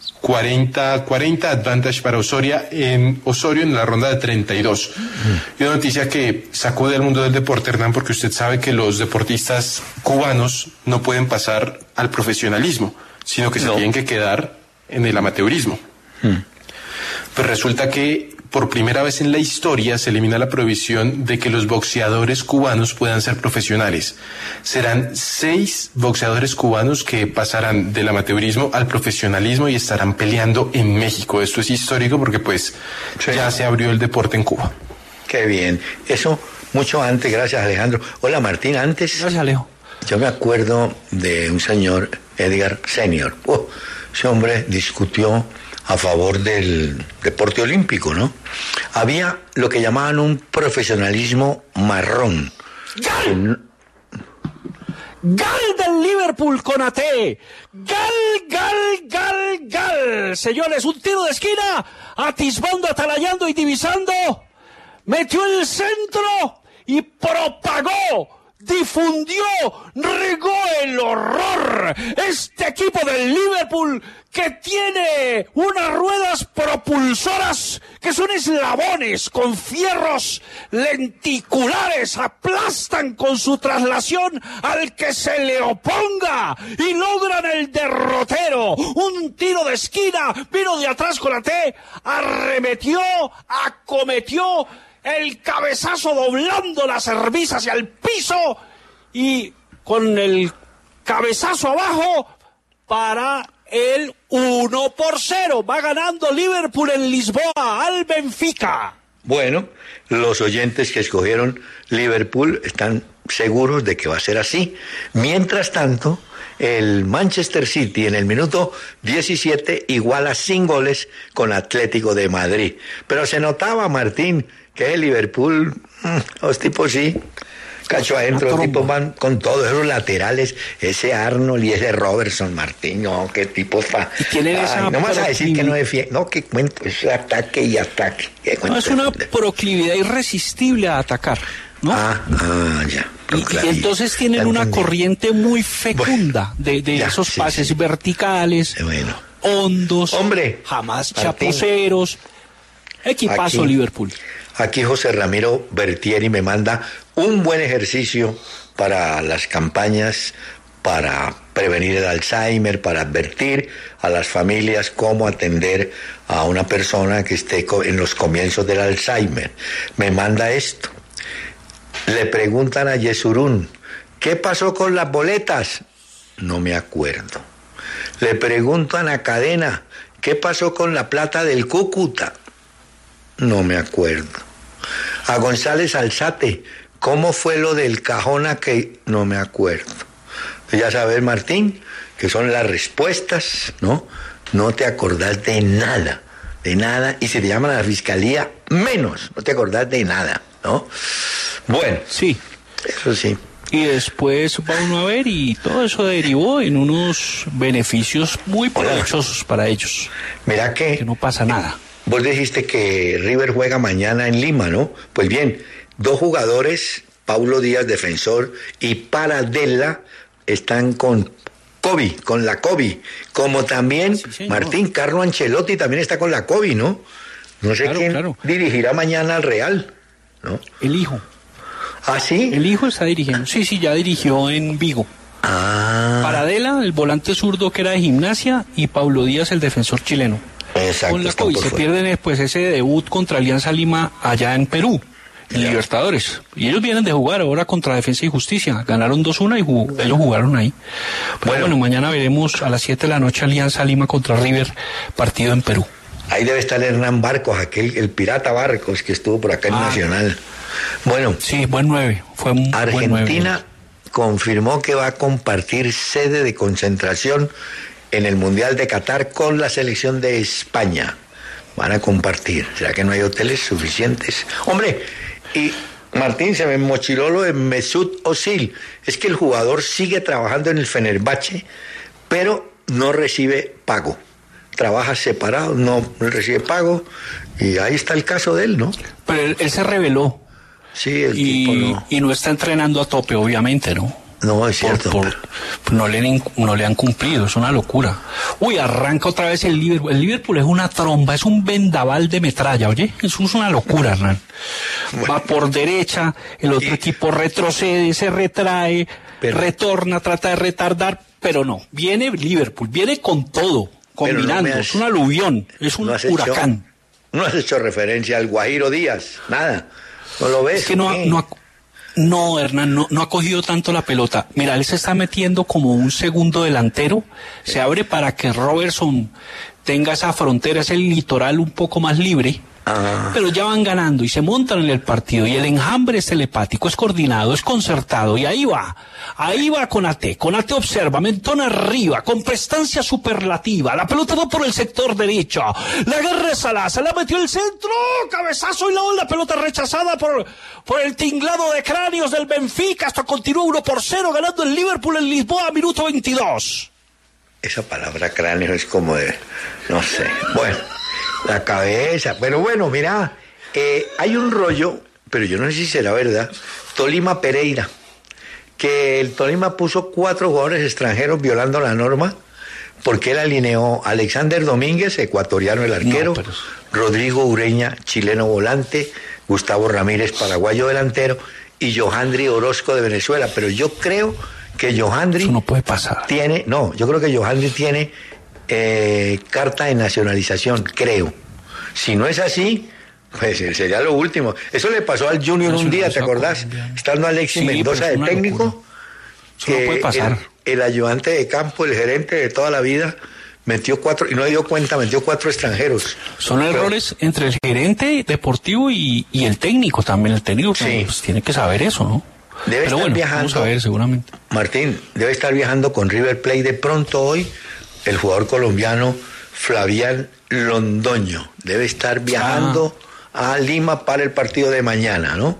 40-40 advantage para Osorio en la ronda de 32. Y una noticia que sacude al mundo del deporte, Hernán, porque usted sabe que los deportistas cubanos no pueden pasar al profesionalismo, sino que se tienen que quedar en el amateurismo. Pues resulta que por primera vez en la historia se elimina la prohibición de que los boxeadores cubanos puedan ser profesionales. Serán 6 boxeadores cubanos que pasarán del amateurismo al profesionalismo y estarán peleando en México. Esto es histórico porque pues ya se abrió el deporte en Cuba. Qué bien. Eso mucho antes, gracias Alejandro. Hola Martín, antes. Gracias Alejo. Yo me acuerdo de un señor, Edgar Senior. Ese hombre discutió a favor del deporte olímpico, ¿no? Había lo que llamaban un profesionalismo marrón. ¡Gal! ¡Gal del Liverpool con AT! ¡Gal! Señores, un tiro de esquina, atisbando, atalayando y divisando. Metió el centro y propagó, difundió, regó el horror. Este equipo del Liverpool que tiene unas ruedas propulsoras que son eslabones con fierros lenticulares, aplastan con su traslación al que se le oponga y logran el derrotero. Un tiro de esquina, vino de atrás con la T, arremetió, acometió el cabezazo doblando la cerviz hacia el piso y con el cabezazo abajo para el 1-0. Va ganando Liverpool en Lisboa al Benfica. Bueno, los oyentes que escogieron Liverpool están seguros de que va a ser así. Mientras tanto, el Manchester City en el minuto 17 iguala sin goles con Atlético de Madrid. Pero se notaba, Martín, que el Liverpool, los tipos sí, cacho adentro, los tipos van con todos esos laterales, ese Arnold y ese Robertson, Martín, no, qué tipos tienen esa no vas a decir que no defiende, no, que cuento, es ataque y ataque. No, es una proclividad irresistible a atacar, ¿no? Ya. Y entonces tienen una corriente muy fecunda de esos pases verticales, hondos, jamás chapuceros. Equipazo aquí, Liverpool. Aquí José Ramiro Bertieri me manda un buen ejercicio para las campañas para prevenir el Alzheimer, para advertir a las familias cómo atender a una persona que esté en los comienzos del Alzheimer. Me manda esto. Le preguntan a Yesurún, ¿qué pasó con las boletas? No me acuerdo. Le preguntan a Cadena, ¿qué pasó con la plata del Cúcuta? No me acuerdo. A González Alzate, ¿cómo fue lo del Cajona que no me acuerdo? Ya sabes, Martín, que son las respuestas, ¿no? No te acordás de nada, y si te llaman a la fiscalía, menos, no te acordás de nada, ¿no? Bueno, sí, eso sí. Y después va uno a ver y todo eso derivó en unos beneficios muy provechosos para ellos. Mira que no pasa nada. Vos dijiste que River juega mañana en Lima, ¿no? Pues bien, 2 jugadores, Paulo Díaz, defensor, y Paradella, están con la COVID. Como también Martín Carlo Ancelotti también está con la COVID, ¿no? No sé quién dirigirá mañana al Real, ¿no? El hijo. ¿Ah, sí? El hijo está dirigiendo. Sí, ya dirigió en Vigo. Paradella, el volante zurdo que era de Gimnasia, y Paulo Díaz, el defensor chileno. Exacto. Con la COVID se pierden pues ese debut contra Alianza Lima allá en Perú, en Libertadores. Y ellos vienen de jugar ahora contra Defensa y Justicia. Ganaron 2-1 y ellos jugaron ahí. Bueno, mañana veremos a las 7 de la noche Alianza Lima contra River, partido en Perú. Ahí debe estar Hernán Barcos, el pirata Barcos que estuvo por acá en Nacional. Bueno. Sí, buen 9. Fue un Argentina buen 9. Confirmó que va a compartir sede de concentración en el Mundial de Qatar con la selección de España. Van a compartir. ¿Será que no hay hoteles suficientes? Hombre, y Martín, se me mochiló lo de Mesut Özil. Es que el jugador sigue trabajando en el Fenerbahce, pero no recibe pago. Trabaja separado, no recibe pago, y ahí está el caso de él, ¿no? Pero él se rebeló. Sí, el tipo no. Y no está entrenando a tope, obviamente, ¿no? No, es cierto. No le han cumplido, es una locura. Uy, arranca otra vez el Liverpool. El Liverpool es una tromba, es un vendaval de metralla, oye, eso es una locura, Hernán. Va por derecha, el otro equipo retrocede, se retrae, retorna, trata de retardar, pero no. Viene Liverpool, viene con todo, combinando, es un aluvión, es un huracán. No has hecho referencia al Guajiro Díaz, nada. ¿No lo ves? Es que no, Hernán, no ha cogido tanto la pelota. Mira, él se está metiendo como un segundo delantero. Se abre para que Robertson tenga esa frontera, ese litoral un poco más libre. Pero ya van ganando y se montan en el partido y el enjambre es telepático, es coordinado, es concertado y ahí va Konaté observa, mentón arriba, con prestancia superlativa, la pelota va por el sector derecho, la agarra Salah, se la metió el centro, cabezazo y la pelota rechazada por el tinglado de cráneos del Benfica. Esto continúa 1-0 ganando el Liverpool en Lisboa, minuto 22. Esa palabra cráneo es como de, no sé, bueno, la cabeza, pero bueno, mira, hay un rollo, pero yo no sé si será verdad, Tolima Pereira, que el Tolima puso 4 jugadores extranjeros violando la norma, porque él alineó a Alexander Domínguez, ecuatoriano el arquero, Rodrigo Ureña, chileno volante, Gustavo Ramírez, paraguayo delantero, y Johandri Orozco de Venezuela, pero yo creo que Johandri... Eso no puede pasar. Yo creo que Johandri tiene carta de nacionalización, creo. Si no es así, pues sería lo último. Eso le pasó al Junior un día, ¿te acordás? Estando Alexis Mendoza de técnico, eso no puede pasar. El ayudante de campo, el gerente de toda la vida, metió 4, y no dio cuenta, metió 4 extranjeros. Son errores entre el gerente deportivo y el técnico también. El técnico pues, tiene que saber eso, ¿no? Debe estar viajando, vamos a ver seguramente. Martín, debe estar viajando con River Plate de pronto hoy el jugador colombiano Flavián Londoño. Debe estar viajando a Lima para el partido de mañana, ¿no?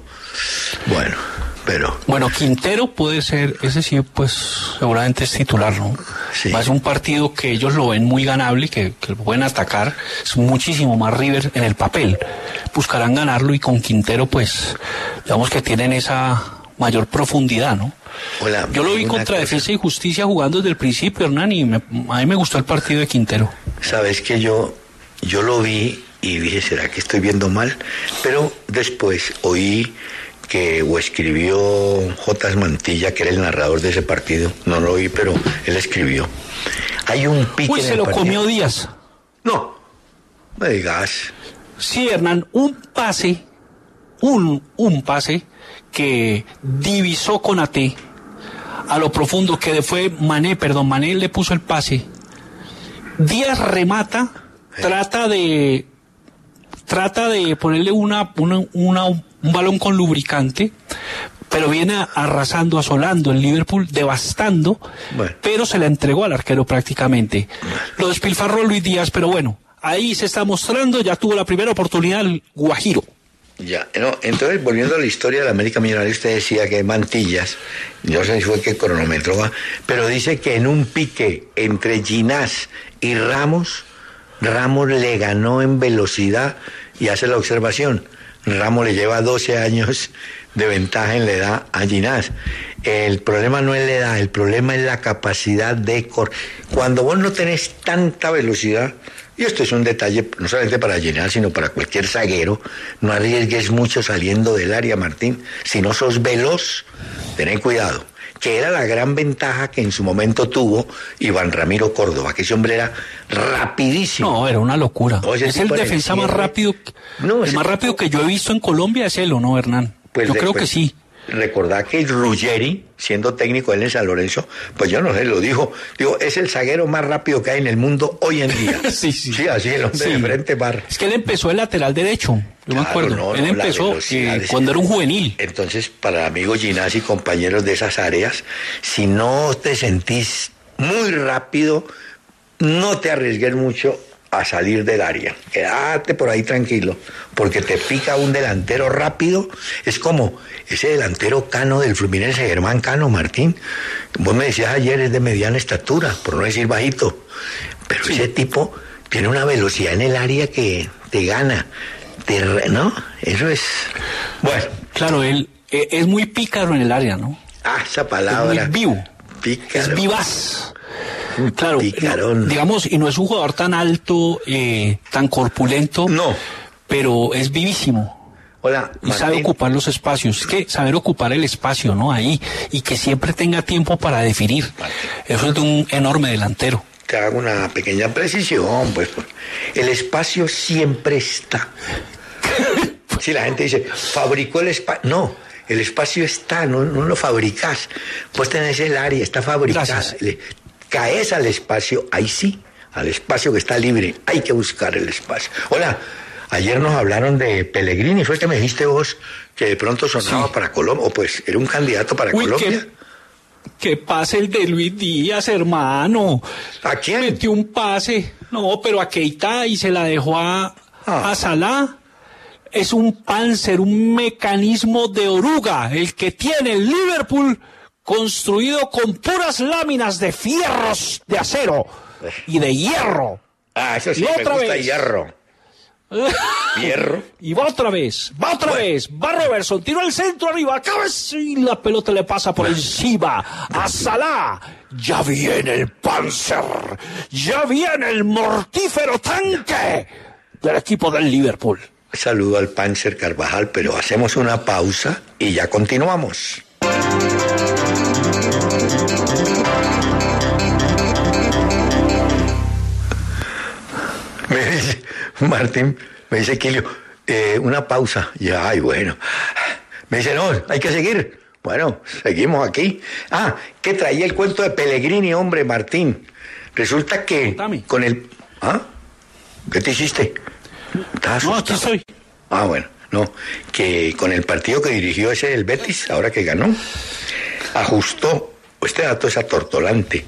Bueno, Quintero puede ser, ese sí, pues seguramente es titular, ¿no? Sí. Va a ser un partido que ellos lo ven muy ganable, que lo pueden atacar, es muchísimo más River en el papel. Buscarán ganarlo y con Quintero, pues, digamos que tienen esa mayor profundidad, ¿no? Hola, yo lo vi contra Defensa y Justicia jugando desde el principio, Hernán, y a mí me gustó el partido de Quintero. Sabes que yo lo vi y dije, ¿será que estoy viendo mal? Pero después oí o escribió J. Mantilla, que era el narrador de ese partido. No lo oí, pero él escribió. Hay un pique. Uy, se lo comió Díaz. No me digas. Sí, Hernán, un pase que divisó Konaté a lo profundo, que fue Mané le puso el pase. Díaz remata, trata de ponerle un balón con lubricante, pero viene arrasando, asolando el Liverpool, devastando, pero se la entregó al arquero prácticamente. Lo despilfarró Luis Díaz, pero bueno, ahí se está mostrando, ya tuvo la primera oportunidad el Guajiro. Ya, no, entonces volviendo a la historia del América Millonario, usted decía que Mantillas, no sé si fue que cronometró, pero dice que en un pique entre Ginás y Ramos le ganó en velocidad y hace la observación. Ramos le lleva 12 años de ventaja en la edad a Ginás. El problema no es la edad, el problema es la capacidad de correr. Cuando vos no tenés tanta velocidad, y esto es un detalle no solamente para Ginás, sino para cualquier zaguero, no arriesgues mucho saliendo del área, Martín. Si no sos veloz, tened cuidado. Que era la gran ventaja que en su momento tuvo Iván Ramiro Córdoba, que ese hombre era rapidísimo. No, era una locura. Es el defensa más rápido, el más rápido que yo he visto en Colombia es él, ¿o no, Hernán? Pues yo creo que sí. Recordá que Ruggeri, siendo técnico él en San Lorenzo, pues yo no sé, lo dijo, es el zaguero más rápido que hay en el mundo hoy en día. Sí, así el hombre de frente bar. Es que él empezó el lateral derecho, yo me acuerdo. Él empezó cuando era un juvenil. Entonces, para amigos Ginás y compañeros de esas áreas, si no te sentís muy rápido, no te arriesgues mucho a salir del área. Quédate por ahí tranquilo, porque te pica un delantero rápido. Es como ese delantero Cano del Fluminense, Germán Cano, Martín. Vos me decías ayer, es de mediana estatura, por no decir bajito. Pero ese tipo tiene una velocidad en el área que te gana. ¿No? Eso es... Bueno. Claro, él es muy pícaro en el área, ¿no? Esa palabra. Es muy vivo. Pícaro. Es vivaz. Claro, digamos, y no es un jugador tan alto, tan corpulento, no, pero es vivísimo. Hola, y sabe ocupar los espacios. Es que saber ocupar el espacio, ¿no? Ahí, y que siempre tenga tiempo para definir. Eso es de un enorme delantero. te hago una pequeña precisión, pues. El espacio siempre está. Si la gente dice, fabricó el espacio. No, el espacio está, no lo fabricás. Vos tenés el área, está fabricada. Caes al espacio, ahí sí, al espacio que está libre. Hay que buscar el espacio. Hola, ayer nos hablaron de Pellegrini. ¿Fue que me dijiste vos que de pronto sonaba para Colombia? O pues era un candidato para Colombia. Que pase el de Luis Díaz, hermano. ¿A quién? Metió un pase. No, pero a Keita y se la dejó a Salah. Es un Panzer, un mecanismo de oruga, el que tiene el Liverpool construido con puras láminas de fierros de acero y de hierro. Eso sí, me gusta hierro. Hierro. Y va otra vez, va Robertson, tiró el centro arriba, cabeza y la pelota le pasa por encima a Salah. Ya viene el Panzer, ya viene el mortífero tanque del equipo del Liverpool. Saludo al Panzer Carvajal, pero hacemos una pausa y ya continuamos. Me dice Martín, me dice Quilio, una pausa. Ya, ay, bueno. Me dice, no, hay que seguir. Bueno, seguimos aquí. ¿Qué traía el cuento de Pellegrini, hombre, Martín? Resulta que con el... ¿Qué te hiciste? No, aquí estoy. Bueno, no, que con el partido que dirigió ese el Betis, ahora que ganó, ajustó, este dato es atortolante,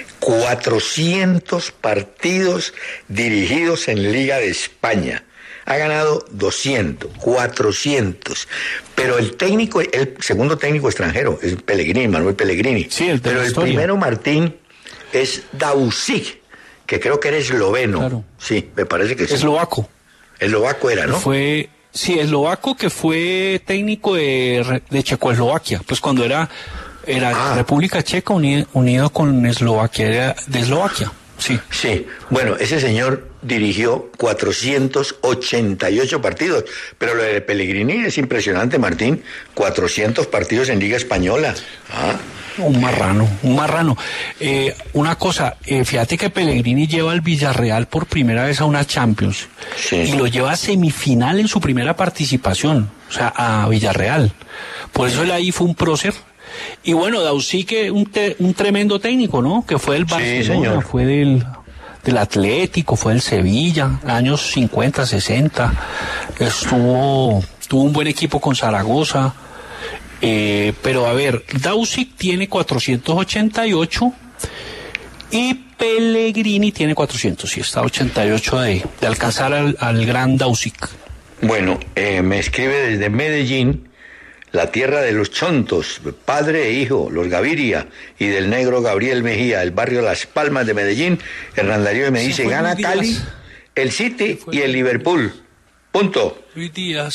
400 partidos dirigidos en Liga de España. Ha ganado 400. Pero el segundo técnico extranjero es Pellegrini, Manuel Pellegrini. Sí, pero el primero, Martín, es Dausic, que creo que era esloveno. Claro. Sí, me parece que sí. Eslovaco. Eslovaco era, ¿no? Eslovaco, que fue técnico de Checoslovaquia, pues cuando era República Checa unido con Eslovaquia, era de Eslovaquia, sí. Sí, bueno, ese señor dirigió 488 partidos, pero lo de Pellegrini es impresionante, Martín, 400 partidos en Liga Española. Un marrano. Una cosa, fíjate que Pellegrini lleva al Villarreal por primera vez a una Champions. Sí. Y lo lleva a semifinal en su primera participación, o sea, a Villarreal. Por eso él ahí fue un prócer. Y bueno, Dausic, un tremendo técnico, ¿no? Que fue del Barcelona, fue del Atlético, fue del Sevilla, años 50, 60. Tuvo un buen equipo con Zaragoza. Pero a ver, Dausic tiene 488 y Pellegrini tiene 400, y está 88 de alcanzar al gran Dausic. Bueno, me escribe desde Medellín, la tierra de los chontos, padre e hijo, los Gaviria, y del negro Gabriel Mejía, el barrio Las Palmas de Medellín. Hernán Darío me dice, gana Cali, el City y el Liverpool. Punto. Luis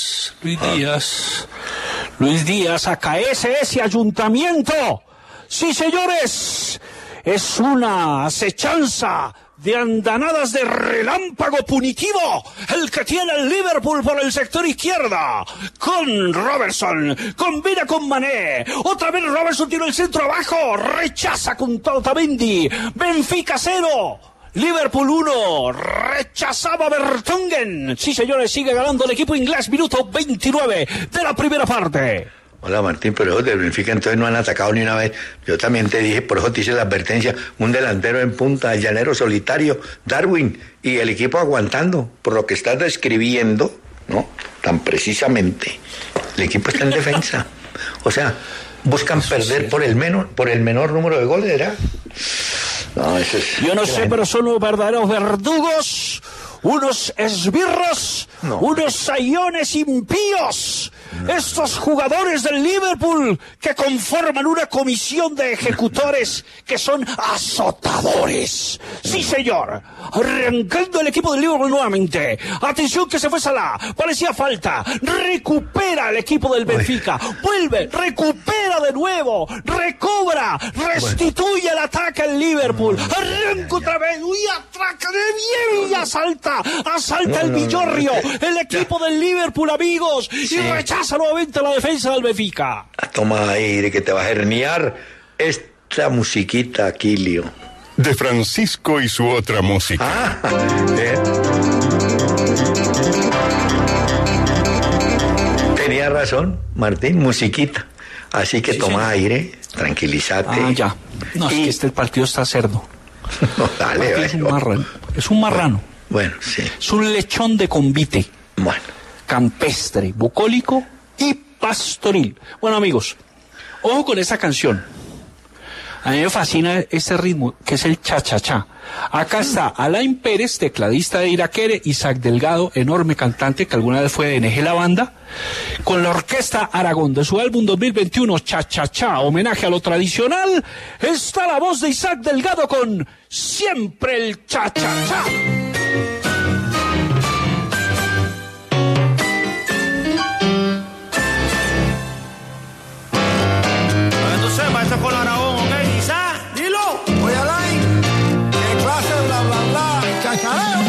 Díaz, acaece ese ayuntamiento. Sí, señores, es una acechanza de andanadas de relámpago punitivo el que tiene el Liverpool por el sector izquierda, con Robertson, combina con Mané, otra vez Robertson tiró el centro abajo, rechaza con Otamendi, Benfica 0, Liverpool 1, rechazaba Vertonghen. Sí, señores, sigue ganando el equipo inglés, minuto 29 de la primera parte. Hola, Martín, pero esos del Benfica entonces no han atacado ni una vez. Yo también te dije, por eso te hice la advertencia, un delantero en punta, el llanero solitario, Darwin, y el equipo aguantando, por lo que estás describiendo, ¿no? Tan precisamente, el equipo está en defensa. O sea, buscan perder por el menor número de goles, ¿verdad? No, eso es... Yo no sé, pero son los verdaderos verdugos, unos esbirros, unos sayones impíos. Estos jugadores del Liverpool que conforman una comisión de ejecutores que son azotadores. Sí, señor. Arrancando el equipo del Liverpool nuevamente. Atención que se fue Salah. Parecía falta. Recupera el equipo del Benfica. Vuelve. Recupera de nuevo. Recobra. Restituye el ataque al Liverpool. Arranca otra vez. Uy, atraca de bien. Y asalta el Villorrio. El equipo del Liverpool, amigos. Y rechaza nuevamente la defensa del Benfica. Toma aire que te va a herniar esta musiquita, Aquilio. de Francisco y su otra música. Tenía razón, Martín, musiquita. Así que toma aire, tranquilízate. Ya. No, es que el partido está cerdo. No, dale, es un marrano. Es un marrano. Bueno, sí. Es un lechón de convite. Bueno. Campestre, bucólico y pastoril. Bueno, amigos, ojo con esta canción. A mí me fascina este ritmo, que es el cha-cha-cha. Acá está Alain Pérez, tecladista de Iraquere, Isaac Delgado, enorme cantante que alguna vez fue de NG La Banda, con la Orquesta Aragón de su álbum 2021, Cha-cha-cha, homenaje a lo tradicional. Está la voz de Isaac Delgado con Siempre el cha-cha-cha. Entonces, maestro con Aragón, ¿ok? Isaac, dilo. Oye, Alain, ¿qué clase de bla, bla, bla? Chachareo.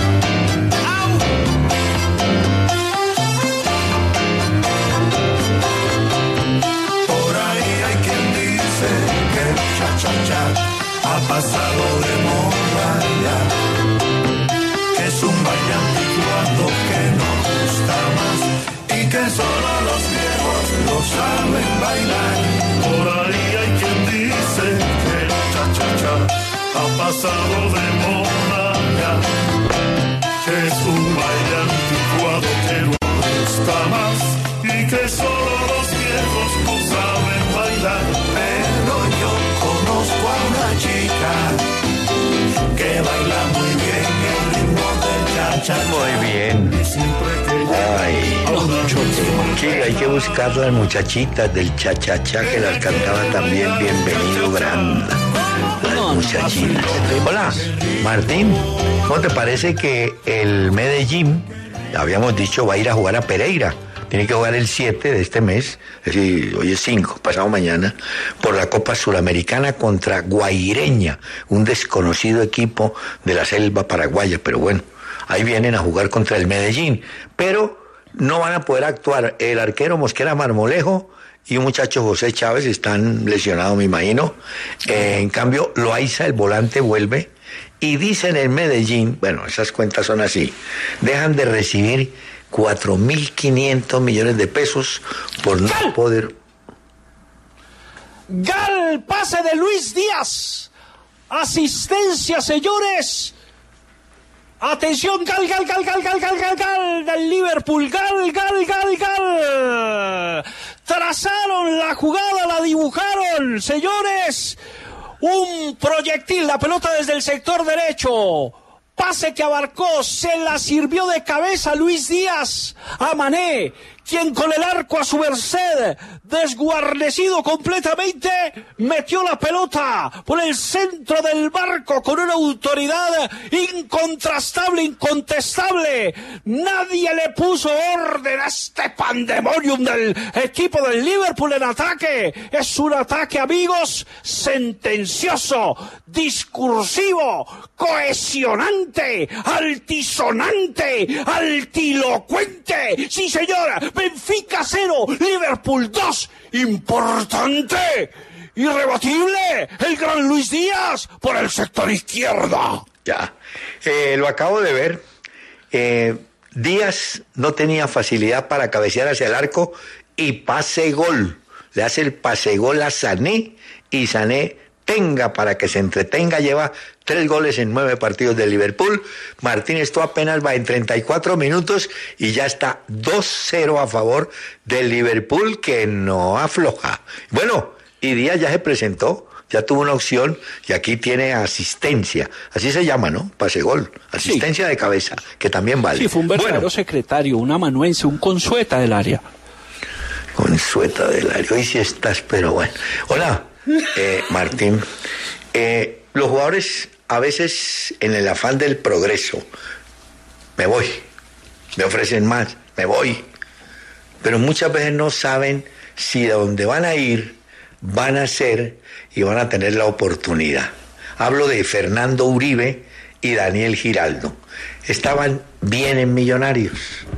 Por ahí hay quien dice que el cha-cha-cha ha pasado de moda ya, que es un baile anticuado que no gusta más y que solo los viejos lo saben bailar. Por ahí hay quien dice que el cha-cha-cha ha pasado de moda ya, que es un baile anticuado que no gusta más y que solo los viejos lo saben bailar. Pero yo conozco a una chica que baila muy bien el ritmo del cha-cha-cha. Muy bien. Ay, sí, hay que buscar las muchachitas del cha-cha-cha que las cantaba también Bienvenido Granda. Las muchachitas. Hola, Martín, ¿cómo te parece que el Medellín, habíamos dicho, va a ir a jugar a Pereira? Tiene que jugar el 7 de este mes, es decir, hoy es 5, pasado mañana, por la Copa Suramericana contra Guaireña, un desconocido equipo de la selva paraguaya, pero bueno, ahí vienen a jugar contra el Medellín, pero no van a poder actuar el arquero Mosquera Marmolejo y un muchacho José Chávez, están lesionados, me imagino. En cambio, Loaiza, el volante, vuelve, y dicen en Medellín, bueno, esas cuentas son así, dejan de recibir 4.500 millones de pesos por no poder... ¡Gal! ¡Pase de Luis Díaz! ¡Asistencia, señores! ¡Atención! ¡Gal, gal, gal, gal, gal, gal, gal, gal! ¡Del Liverpool! ¡Gal, gal, gal, gal! Trazaron la jugada, la dibujaron, señores. Un proyectil, la pelota desde el sector derecho. Pase que abarcó, se la sirvió de cabeza Luis Díaz a Mané, quien con el arco a su merced, desguarnecido completamente, metió la pelota por el centro del marco con una autoridad incontrastable, incontestable. Nadie le puso orden a este pandemonium del equipo del Liverpool en ataque. Es un ataque, amigos, sentencioso, discursivo, cohesionante, altisonante, altilocuente. Sí, señora. Benfica 0, Liverpool 2, importante, irrebatible, el gran Luis Díaz por el sector izquierdo. Ya, lo acabo de ver, Díaz no tenía facilidad para cabecear hacia el arco y pase gol, le hace el pase gol a Sané y Sané tenga para que se entretenga, lleva 3 goles en 9 partidos de Liverpool. Martín, esto apenas va en 34 minutos y ya está 2-0 a favor del Liverpool, que no afloja. Bueno, y Díaz ya se presentó, ya tuvo una opción y aquí tiene asistencia, así se llama, ¿no? Pase gol, asistencia de cabeza, que también vale. Sí, fue un verdadero secretario, un amanuense, un Consueta del área. Consueta del área, hoy sí estás, pero bueno. Hola. Martín, los jugadores a veces en el afán del progreso, me voy, me ofrecen más, me voy, pero muchas veces no saben si de donde van a ir van a ser y van a tener la oportunidad. Hablo de Fernando Uribe y Daniel Giraldo. Estaban bien en Millonarios,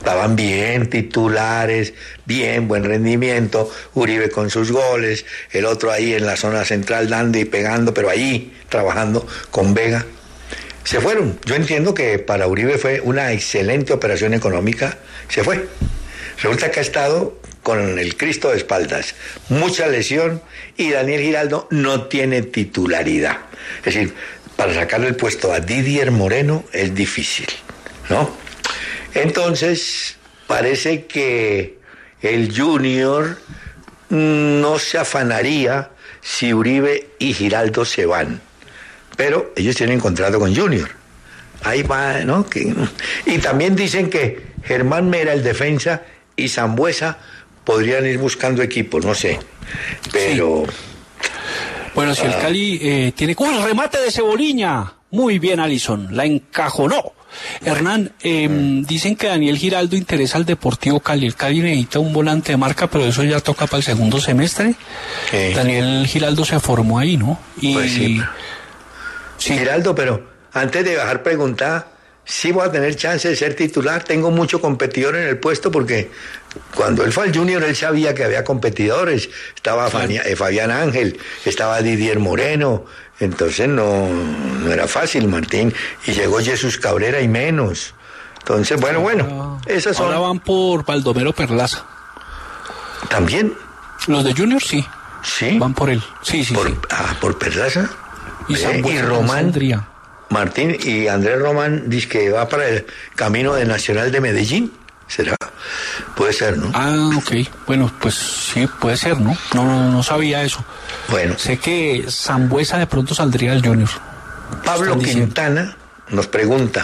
estaban bien titulares, bien, buen rendimiento, Uribe con sus goles, el otro ahí en la zona central dando y pegando, pero ahí trabajando con Vega. Se fueron. Yo entiendo que para Uribe fue una excelente operación económica, se fue. Resulta que ha estado con el Cristo de espaldas, mucha lesión, y Daniel Giraldo no tiene titularidad. Es decir, para sacarle el puesto a Didier Moreno es difícil, ¿no? Entonces, parece que el Junior no se afanaría si Uribe y Giraldo se van. Pero ellos tienen contrato con Junior. Ahí va, ¿no? Y también dicen que Germán Mera, el defensa, y Sambuesa podrían ir buscando equipos, no sé. Pero... Sí. Bueno, si el Cali tiene... ¡Un remate de Cebolinha! Muy bien, Alison. La encajonó. Hernán, dicen que Daniel Giraldo interesa al Deportivo Cali. El Cali necesita un volante de marca, pero eso ya toca para el segundo semestre. Daniel Giraldo se formó ahí, ¿no? Y... Pues sí. Sí. Giraldo, pero antes de bajar preguntar, sí voy a tener chance de ser titular. Tengo mucho competidor en el puesto porque cuando él fue al Junior él sabía que había competidores. Estaba Fabián Ángel, estaba Didier Moreno. Entonces no era fácil, Martín. Y llegó Jesús Cabrera y menos. Entonces, bueno, esas son... Ahora van por Baldomero Perlaza. ¿También? Los de Junior, sí. ¿Sí? Van por él. Sí. ¿Por Perlaza? Y Román, Martín, y Andrés Román dice que va para el camino de Nacional de Medellín. ¿Será? Puede ser, ¿no? Ok. Bueno, pues sí, puede ser, ¿no? No sabía eso. Bueno. Sé que Sambuesa de pronto saldría del Junior. Pablo Quintana nos pregunta,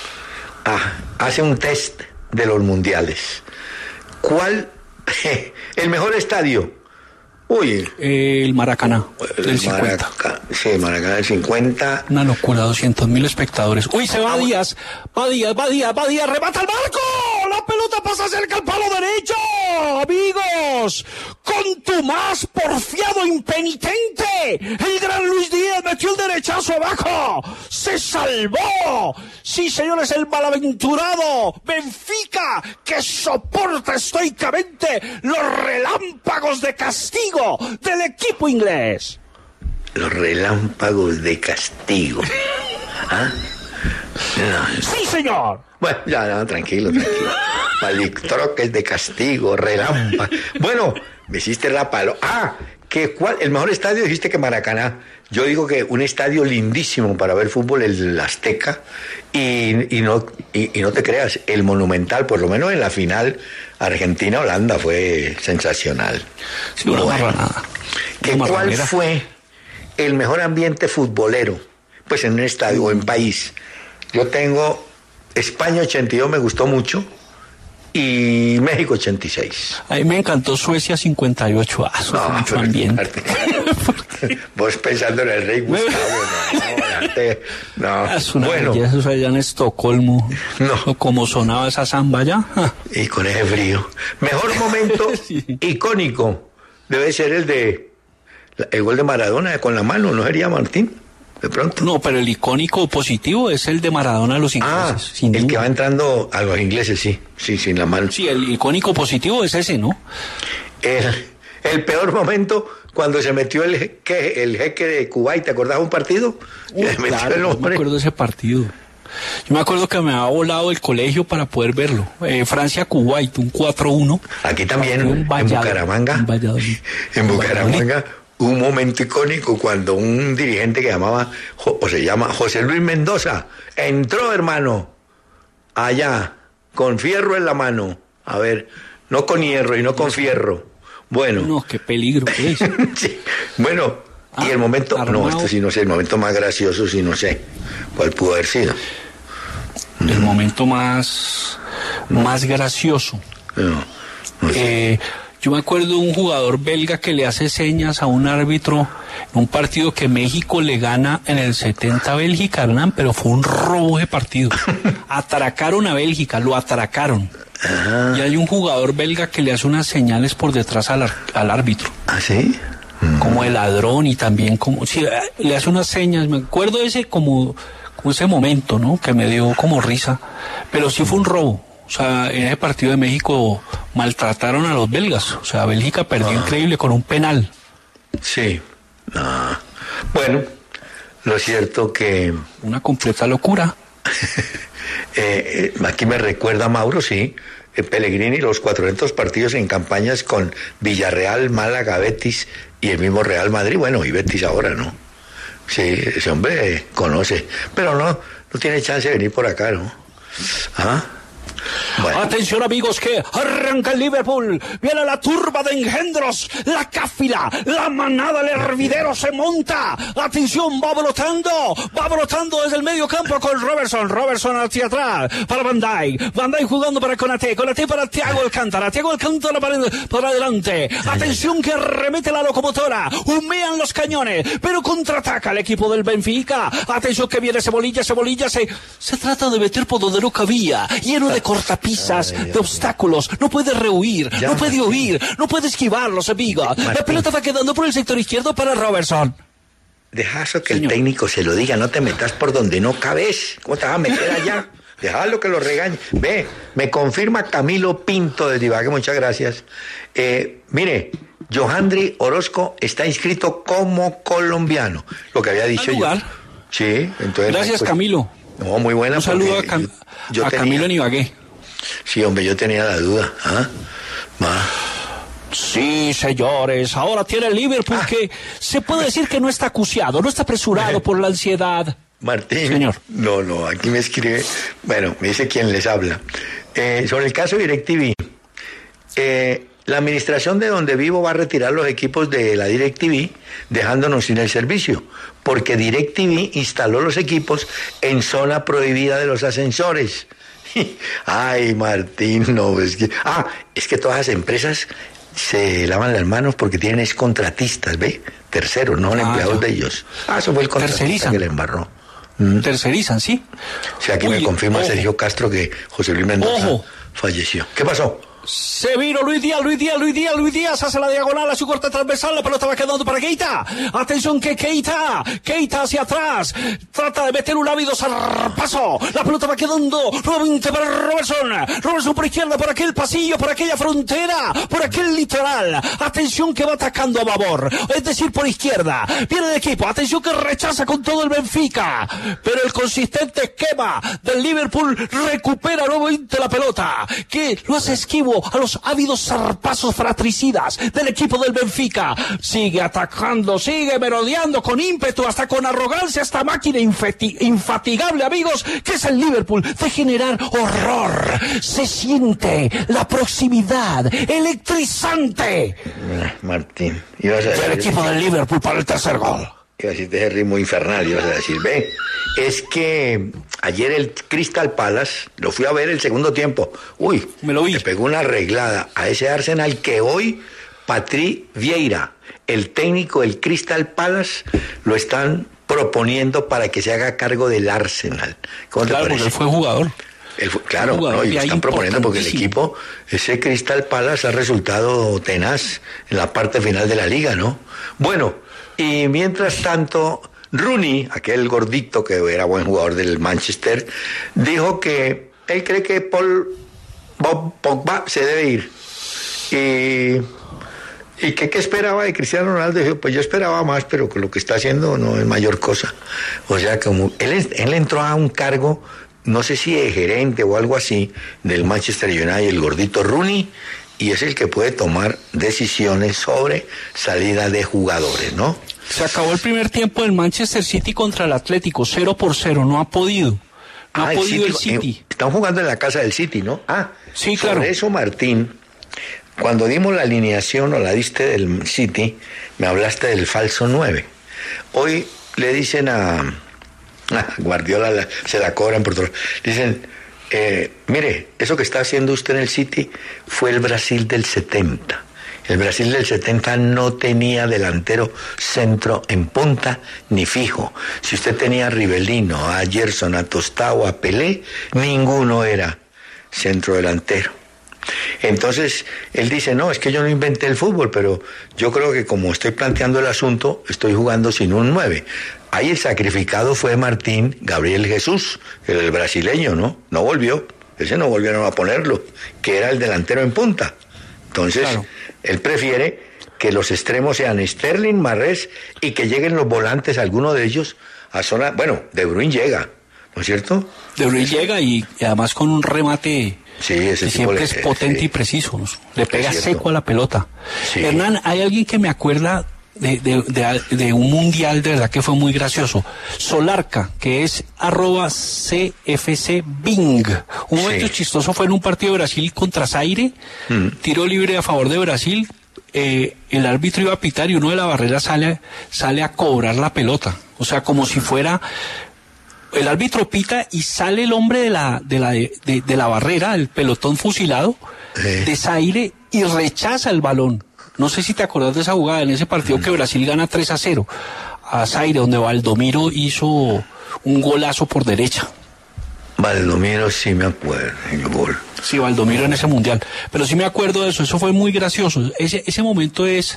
hace un test de los mundiales. ¿Cuál? El mejor estadio. Uy. El Maracaná, del 50. Sí, Maracaná del 50. Una locura, 200.000 espectadores. Uy, se va Díaz, va Díaz, remata el marco. La pelota pasa cerca al palo derecho. Amigos, contumaz, porfiado, impenitente. El gran Luis Díaz metió el derechazo abajo. Se salvó. Sí, señores, el malaventurado Benfica, que soporta estoicamente los relámpagos de castigo del equipo inglés. Los relámpagos de castigo. ¿Ah? No. Sí, señor. Bueno, ya, tranquilo. Palitroques de castigo, relámpagos. Bueno, me hiciste la palo. ¿Cuál? El mejor estadio dijiste que Maracaná. Yo digo que un estadio lindísimo para ver fútbol, el Azteca, y no te creas, el Monumental, por lo menos en la final Argentina-Holanda fue sensacional. Sí, bueno, ¿cuál fue el mejor ambiente futbolero? Pues en un estadio o en país. Yo tengo España 82, me gustó mucho, y México 86. A mí me encantó Suecia 58. Mucho ambiente. Vos pensando en el rey Gustavo. No. Es una belleza, eso allá en Estocolmo. No. Como sonaba esa samba allá. Y con ese frío. Mejor momento icónico debe ser el gol de Maradona con la mano, ¿no sería, Martín? De pronto. No, pero el icónico positivo es el de Maradona a los ingleses. El que va entrando a los ingleses, sí, sin la mano. Sí, el icónico positivo es ese, ¿no? El peor momento cuando se metió el jeque de Kuwait, ¿te acordás de un partido? Claro, no me acuerdo de ese partido. Yo me acuerdo que me había volado el colegio para poder verlo. Francia-Kuwait, un 4-1. Aquí también, en Bucaramanga. En Bucaramanga. Un momento icónico cuando un dirigente que se llama José Luis Mendoza entró, hermano, allá, con fierro en la mano. A ver, no con hierro y no con fierro. Bueno. No, qué peligro que es. Sí. Bueno, y el momento, armado. No, esto sí no sé, el momento más gracioso sí no sé cuál pudo haber sido. El momento más gracioso. No sé. Yo me acuerdo de un jugador belga que le hace señas a un árbitro en un partido que México le gana en el 70 a Bélgica, Hernán, pero fue un robo de partido. Atracaron a Bélgica, lo atracaron. Y hay un jugador belga que le hace unas señales por detrás al árbitro. ¿Ah, sí? Como de ladrón y también como... Sí, le hace unas señas. Me acuerdo de ese como ese momento, ¿no? Que me dio como risa. Pero sí fue un robo. O sea, en ese partido de México maltrataron a los belgas. O sea, Bélgica perdió increíble con un penal. Sí. Bueno, lo cierto que... Una completa locura. Aquí me recuerda Mauro, sí, Pellegrini, los 400 partidos en campañas con Villarreal, Málaga, Betis y el mismo Real Madrid, bueno, y Betis ahora, ¿no? Sí, ese hombre conoce, pero no tiene chance de venir por acá, ¿no? Bueno. Atención amigos, que arranca el Liverpool, viene la turba de engendros, la cáfila, la manada, el hervidero se monta, atención, va brotando desde el medio campo con Robertson hacia atrás, para Van Dijk jugando para Konaté para Thiago Alcántara para adelante, atención que arremete la locomotora, humean los cañones, pero contraataca el equipo del Benfica, atención que viene Cebolilla, se trata de meter por donde no cabía, lleno de cortapisas, de obstáculos, no puede rehuir, no puede huir, no puede esquivarlos, amigo. La pelota va quedando por el sector izquierdo para Robertson. Deja eso que el técnico se lo diga, no te metas por donde no cabes. ¿Cómo te vas a meter allá? Déjalo que lo regañe. Ve, me confirma Camilo Pinto de Ibagué, muchas gracias. Mire, Johandri Orozco está inscrito como colombiano, lo que había dicho yo. Sí, entonces... Gracias, pues, Camilo. No, muy buena. Un saludo a Camilo en Ibagué. Sí, hombre, yo tenía la duda. Sí, señores, ahora tiene el Liverpool que se puede decir que no está acuciado, no está apresurado por la ansiedad. Martín, señor. No, aquí me escribe, bueno, me dice quién les habla. Sobre el caso de DirecTV, la administración de donde vivo va a retirar los equipos de la DirecTV, dejándonos sin el servicio, porque DirecTV instaló los equipos en zona prohibida de los ascensores. Ay, Martín, no, es que todas las empresas se lavan las manos porque tienen contratistas, ¿ve? Terceros, no empleados de ellos. Eso fue el contratista que le embarró. Tercerizan, ¿sí? O sea, aquí me confirma Sergio Castro que José Luis Mendoza falleció. ¿Qué pasó? Se vino Luis Díaz hace la diagonal a su corte transversal, la pelota va quedando para Keita. Atención que Keita hacia atrás, trata de meter un ávido zarpazo, la pelota va quedando nuevamente para Robertson por izquierda, por aquel pasillo, por aquella frontera, por aquel litoral. Atención que va atacando a babor, es decir, por izquierda, viene el equipo, atención que rechaza con todo el Benfica, pero el consistente esquema del Liverpool recupera nuevamente la pelota, que lo hace esquivo a los ávidos zarpazos fratricidas del equipo del Benfica. Sigue atacando, sigue merodeando con ímpetu, hasta con arrogancia, esta máquina infatigable, amigos, que es el Liverpool, de generar horror. Se siente la proximidad electrizante. Martín, ibas a decir el equipo del Liverpool para el tercer gol. Iba a decirte ese ritmo infernal, ibas a decir, ve, es que ayer el Crystal Palace, lo fui a ver el segundo tiempo, me lo vi. Le pegó una arreglada a ese Arsenal que hoy Patrick Vieira, el técnico del Crystal Palace, lo están proponiendo para que se haga cargo del Arsenal. ¿Cómo te parece? Porque él fue jugador. Claro, y lo están proponiendo porque el equipo, ese Crystal Palace ha resultado tenaz en la parte final de la liga, ¿no? Bueno, y mientras tanto, Rooney, aquel gordito que era buen jugador del Manchester, dijo que él cree que Bob Pogba se debe ir. ¿Y qué esperaba de Cristiano Ronaldo? Dijo, pues yo esperaba más, pero con lo que está haciendo no es mayor cosa. O sea, como él entró a un cargo, no sé si de gerente o algo así, del Manchester United, el gordito Rooney, y es el que puede tomar decisiones sobre salida de jugadores, ¿no? Se acabó el primer tiempo del Manchester City contra el Atlético, 0-0, no ha podido. No ha podido el City. Están jugando en la casa del City, ¿no? Sí, claro. Sobre eso, Martín, cuando dimos la alineación o la diste del City, me hablaste del falso 9. Hoy le dicen a Guardiola, se la cobran por todo. Dicen, mire, eso que está haciendo usted en el City fue el Brasil del 70. El Brasil del 70 no tenía delantero centro en punta ni fijo. Si usted tenía a Rivellino, a Gerson, a Tostao, a Pelé, ninguno era centro delantero. Entonces, él dice, no, es que yo no inventé el fútbol, pero yo creo que como estoy planteando el asunto, estoy jugando sin un 9. Ahí el sacrificado fue Martín Gabriel Jesús, el brasileño, ¿no? No volvió. ese no volvieron a ponerlo, que era el delantero en punta. Entonces, claro, él prefiere que los extremos sean Sterling, Marrés, y que lleguen los volantes, alguno de ellos, a zona... Bueno, De Bruyne llega, ¿no es cierto? De Bruyne llega y además con un remate... Sí, ese que siempre es potente, sí, y preciso, ¿no? Le pega seco a la pelota. Sí. Hernán, hay alguien que me acuerda de un mundial, de verdad que fue muy gracioso. Solarca, que es @CFCBing. Un momento chistoso fue en un partido de Brasil contra Zaire, tiro libre a favor de Brasil. El árbitro iba a pitar y uno de la barrera sale a cobrar la pelota. O sea, como si fuera... El árbitro pita y sale el hombre de la barrera, el pelotón fusilado de Zaire, y rechaza el balón. No sé si te acordás de esa jugada en ese partido que Brasil gana 3-0 a Zaire, donde Valdomiro hizo un golazo por derecha. Valdomiro sí me acuerdo, el gol. Sí, Valdomiro en ese mundial. Pero sí me acuerdo de eso, eso fue muy gracioso. Ese momento es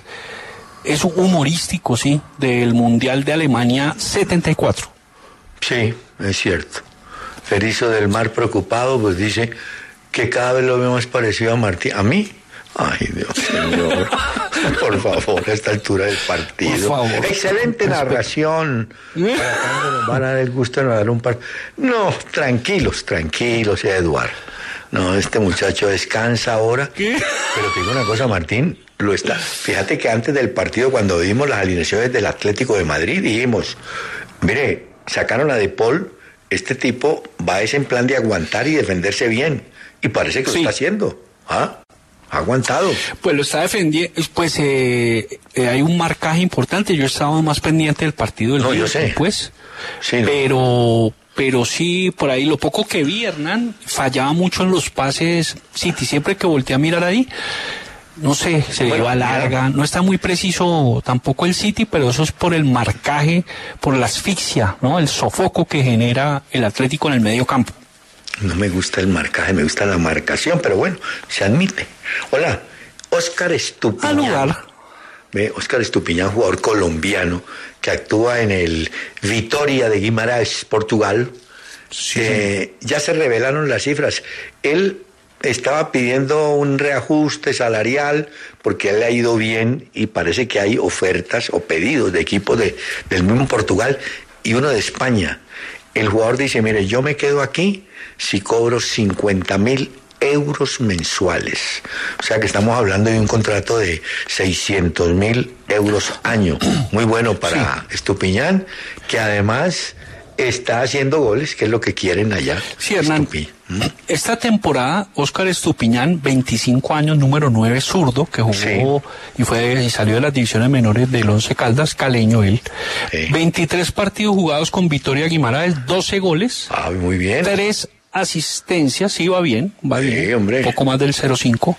humorístico, sí, del mundial de Alemania 74. Sí, es cierto. Ferizo del Mar, preocupado, pues dice que cada vez lo veo más parecido a Martín. ¿A mí? Ay, Dios señor. Por favor, a esta altura del partido. Por favor. Excelente narración. Para cuando nos van a dar el gusto de dar un par. No, tranquilos, Eduardo. No, este muchacho descansa ahora. ¿Qué? Pero te digo una cosa, Martín, lo está. Fíjate que antes del partido, cuando vimos las alineaciones del Atlético de Madrid, dijimos, mire, sacaron a De Paul, este tipo va en plan de aguantar y defenderse bien. Y parece que lo está haciendo. ¿Ah? Ha aguantado. Pues lo está defendiendo, pues hay un marcaje importante. Yo estaba más pendiente del partido del día, yo sé. Pues. Sí, no. Pero sí, por ahí lo poco que vi, Hernán, fallaba mucho en los pases City. Siempre que volteé a mirar ahí, no sé, se le iba larga, no está muy preciso tampoco el City, pero eso es por el marcaje, por la asfixia, ¿no? El sofoco que genera el Atlético en el medio campo. No me gusta el marcaje, me gusta la marcación, pero bueno, se admite. Hola, Óscar Estupiñán. Óscar Estupiñán, jugador colombiano que actúa en el Vitória de Guimarães, Portugal. Sí. Ya se revelaron las cifras. Él estaba pidiendo un reajuste salarial porque a él le ha ido bien y parece que hay ofertas o pedidos de equipos del mismo Portugal y uno de España. El jugador dice, mire, yo me quedo aquí si cobro 50.000 euros mensuales. O sea que estamos hablando de un contrato de 600.000 euros año. Muy bueno para Estupiñán, que además está haciendo goles, que es lo que quieren allá. Sí, Hernán, esta temporada, Óscar Estupiñán, 25 años, número 9, zurdo, que jugó y salió de las divisiones menores del Once Caldas, caleño él. 23 partidos jugados con Vitória Guimarães, 12 goles. Ah, muy bien. 3 asistencias, sí, va bien. Hombre. Un poco más del 0.5.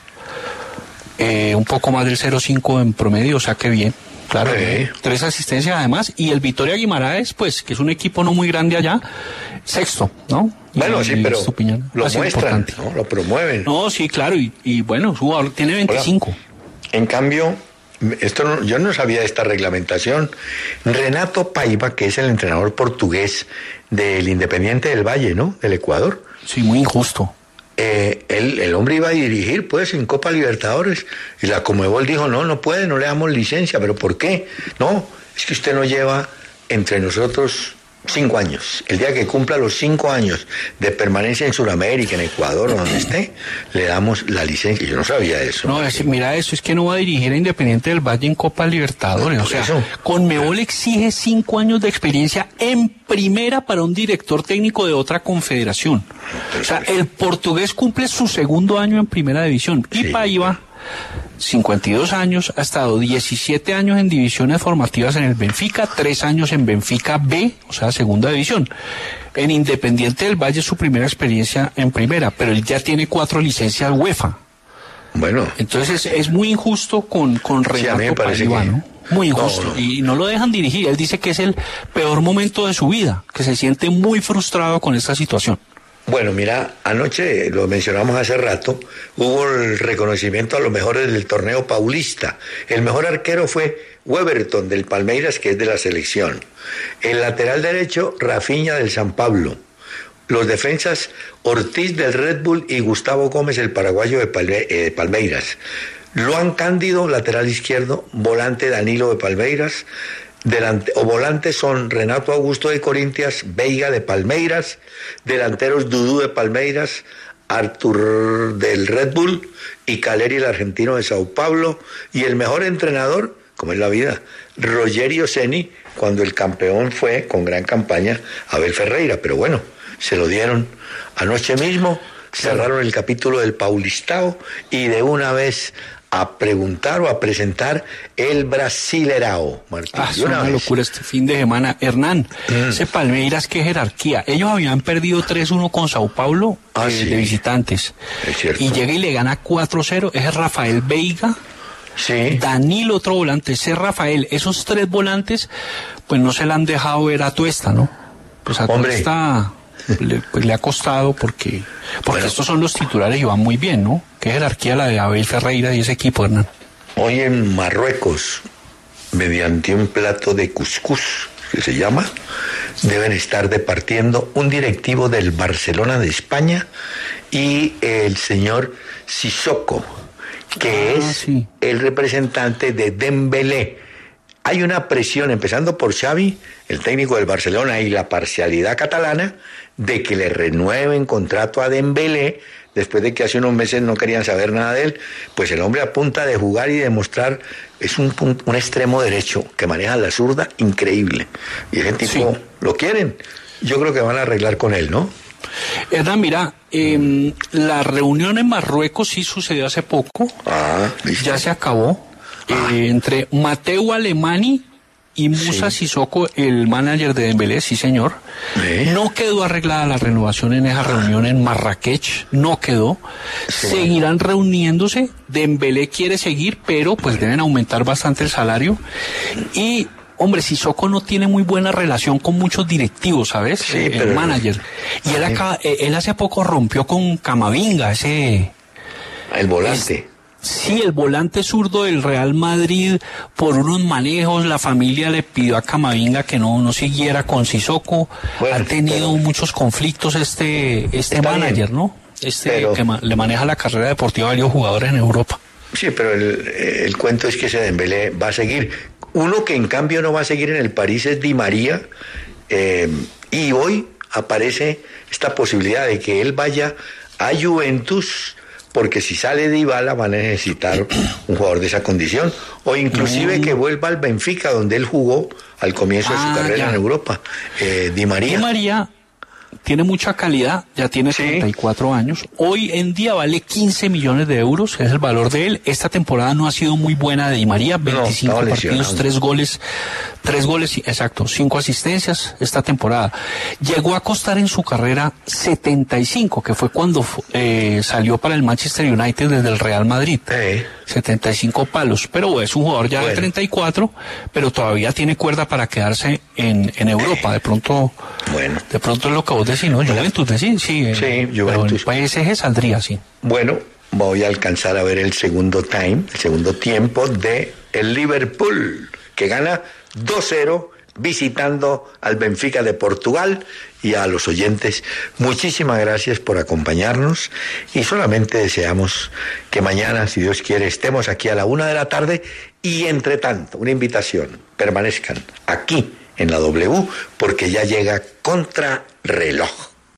Un poco más del 0.5 en promedio, o sea que bien. Claro, 3 asistencias además, y el Vitória Guimarães, pues, que es un equipo no muy grande allá, sexto, ¿no? Bueno, sí, pero lo muestran, ¿no? Lo promueven. No, sí, claro, y bueno, su jugador tiene 25. Hola. En cambio, yo no sabía de esta reglamentación. Renato Paiva, que es el entrenador portugués del Independiente del Valle, ¿no? Del Ecuador. Sí, muy injusto. El hombre iba a dirigir pues en Copa Libertadores y la Conmebol dijo no puede, no le damos licencia. ¿Pero por qué? No, es que usted no lleva entre nosotros 5 años. El día que cumpla los 5 años de permanencia en Sudamérica, en Ecuador o donde esté, le damos la licencia. Yo no sabía eso. No, mira, eso es que no va a dirigir a Independiente del Valle en Copa Libertadores. O sea, Conmebol exige 5 años de experiencia en primera para un director técnico de otra confederación. O sea, el portugués cumple su 2.º año en primera división. Y Paiva, 52 años, ha estado 17 años en divisiones formativas en el Benfica, 3 años en Benfica B, o sea, segunda división. En Independiente del Valle su primera experiencia en primera, pero él ya tiene 4 licencias UEFA. Bueno. Entonces es muy injusto con Renato Paiva, ¿no? Muy injusto. No. Y no lo dejan dirigir. Él dice que es el peor momento de su vida, que se siente muy frustrado con esta situación. Bueno, mira, anoche, lo mencionamos hace rato, hubo el reconocimiento a los mejores del torneo paulista. El mejor arquero fue Weberton del Palmeiras, que es de la selección. El lateral derecho, Rafinha del San Pablo. los defensas Ortiz del Red Bull y Gustavo Gómez, el paraguayo de Palmeiras. Luan Cándido, lateral izquierdo, volante Danilo de Palmeiras, volantes son Renato Augusto de Corinthians, Veiga de Palmeiras, delanteros Dudú de Palmeiras, Artur del Red Bull y Caleri, el argentino de Sao Paulo, y el mejor entrenador, como es la vida, Rogerio Ceni, cuando el campeón fue, con gran campaña, Abel Ferreira, pero bueno, se lo dieron anoche mismo, cerraron el capítulo del Paulistao y de una vez a preguntar o a presentar el Brasilerao, Martín. Es una locura este fin de semana. Hernán, ese Palmeiras, qué jerarquía. Ellos habían perdido 3-1 con Sao Paulo sí, de visitantes. Es cierto. Y llega y le gana 4-0. Es Rafael Veiga, sí, Danilo, otro volante, ese Rafael. Esos 3 volantes, pues no se le han dejado ver a Tuesta, ¿no? Pues a Tuesta le ha costado porque bueno, estos son los titulares y van muy bien, ¿no? Qué jerarquía la de Abel Ferreira y ese equipo, Hernán. Hoy en Marruecos, mediante un plato de cuscús, que se llama, deben estar departiendo un directivo del Barcelona de España y el señor Sissoko, que es el representante de Dembélé. Hay una presión, empezando por Xavi, el técnico del Barcelona, y la parcialidad catalana, de que le renueven contrato a Dembélé, después de que hace unos meses no querían saber nada de él. Pues el hombre a punta de jugar y demostrar, es un extremo derecho que maneja la zurda increíble. Y ese tipo lo quieren. Yo creo que van a arreglar con él, ¿no? Hernán, mira, la reunión en Marruecos sí sucedió hace poco. Ya se acabó. Entre Mateu Alemany y Musa Sissoko, el manager de Dembélé, sí señor. No quedó arreglada la renovación en esa reunión en Marrakech, no quedó. Seguirán reuniéndose, Dembélé quiere seguir, pero pues deben aumentar bastante el salario. Y, hombre, Sissoko no tiene muy buena relación con muchos directivos, ¿sabes? Sí, el manager. Y él hace poco rompió con Camavinga, el volante. Sí, el volante zurdo del Real Madrid, por unos manejos, la familia le pidió a Camavinga que no siguiera con Sissoko. Ha tenido muchos conflictos este manager, ¿no? Que le maneja la carrera deportiva a varios jugadores en Europa. Sí, pero el cuento es que ese Dembélé va a seguir. Uno que en cambio no va a seguir en el París es Di María, y hoy aparece esta posibilidad de que él vaya a Juventus, porque si sale Dybala van a necesitar un jugador de esa condición, o inclusive que vuelva al Benfica, donde él jugó al comienzo de su carrera en Europa. Di María tiene mucha calidad, ya tiene 34 años, hoy en día vale 15 millones de euros, es el valor de él. Esta temporada no ha sido muy buena de Di María, 25 partidos, 3 goles, 5 asistencias esta temporada. Llegó a costar en su carrera 75, que fue cuando salió para el Manchester United desde el Real Madrid. 75 palos, pero es un jugador ya de 34, pero todavía tiene cuerda para quedarse en Europa. De pronto es lo que vos decís, ¿no? Juventus, decís, Juventus. Pero el PSG saldría, sí. Bueno, voy a alcanzar a ver el segundo tiempo de el Liverpool, que gana 2-0 visitando al Benfica de Portugal. Y a los oyentes, muchísimas gracias por acompañarnos, y solamente deseamos que mañana, si Dios quiere, estemos aquí a la 1 de la tarde, y entre tanto, una invitación: permanezcan aquí en la W, porque ya llega Contrarreloj.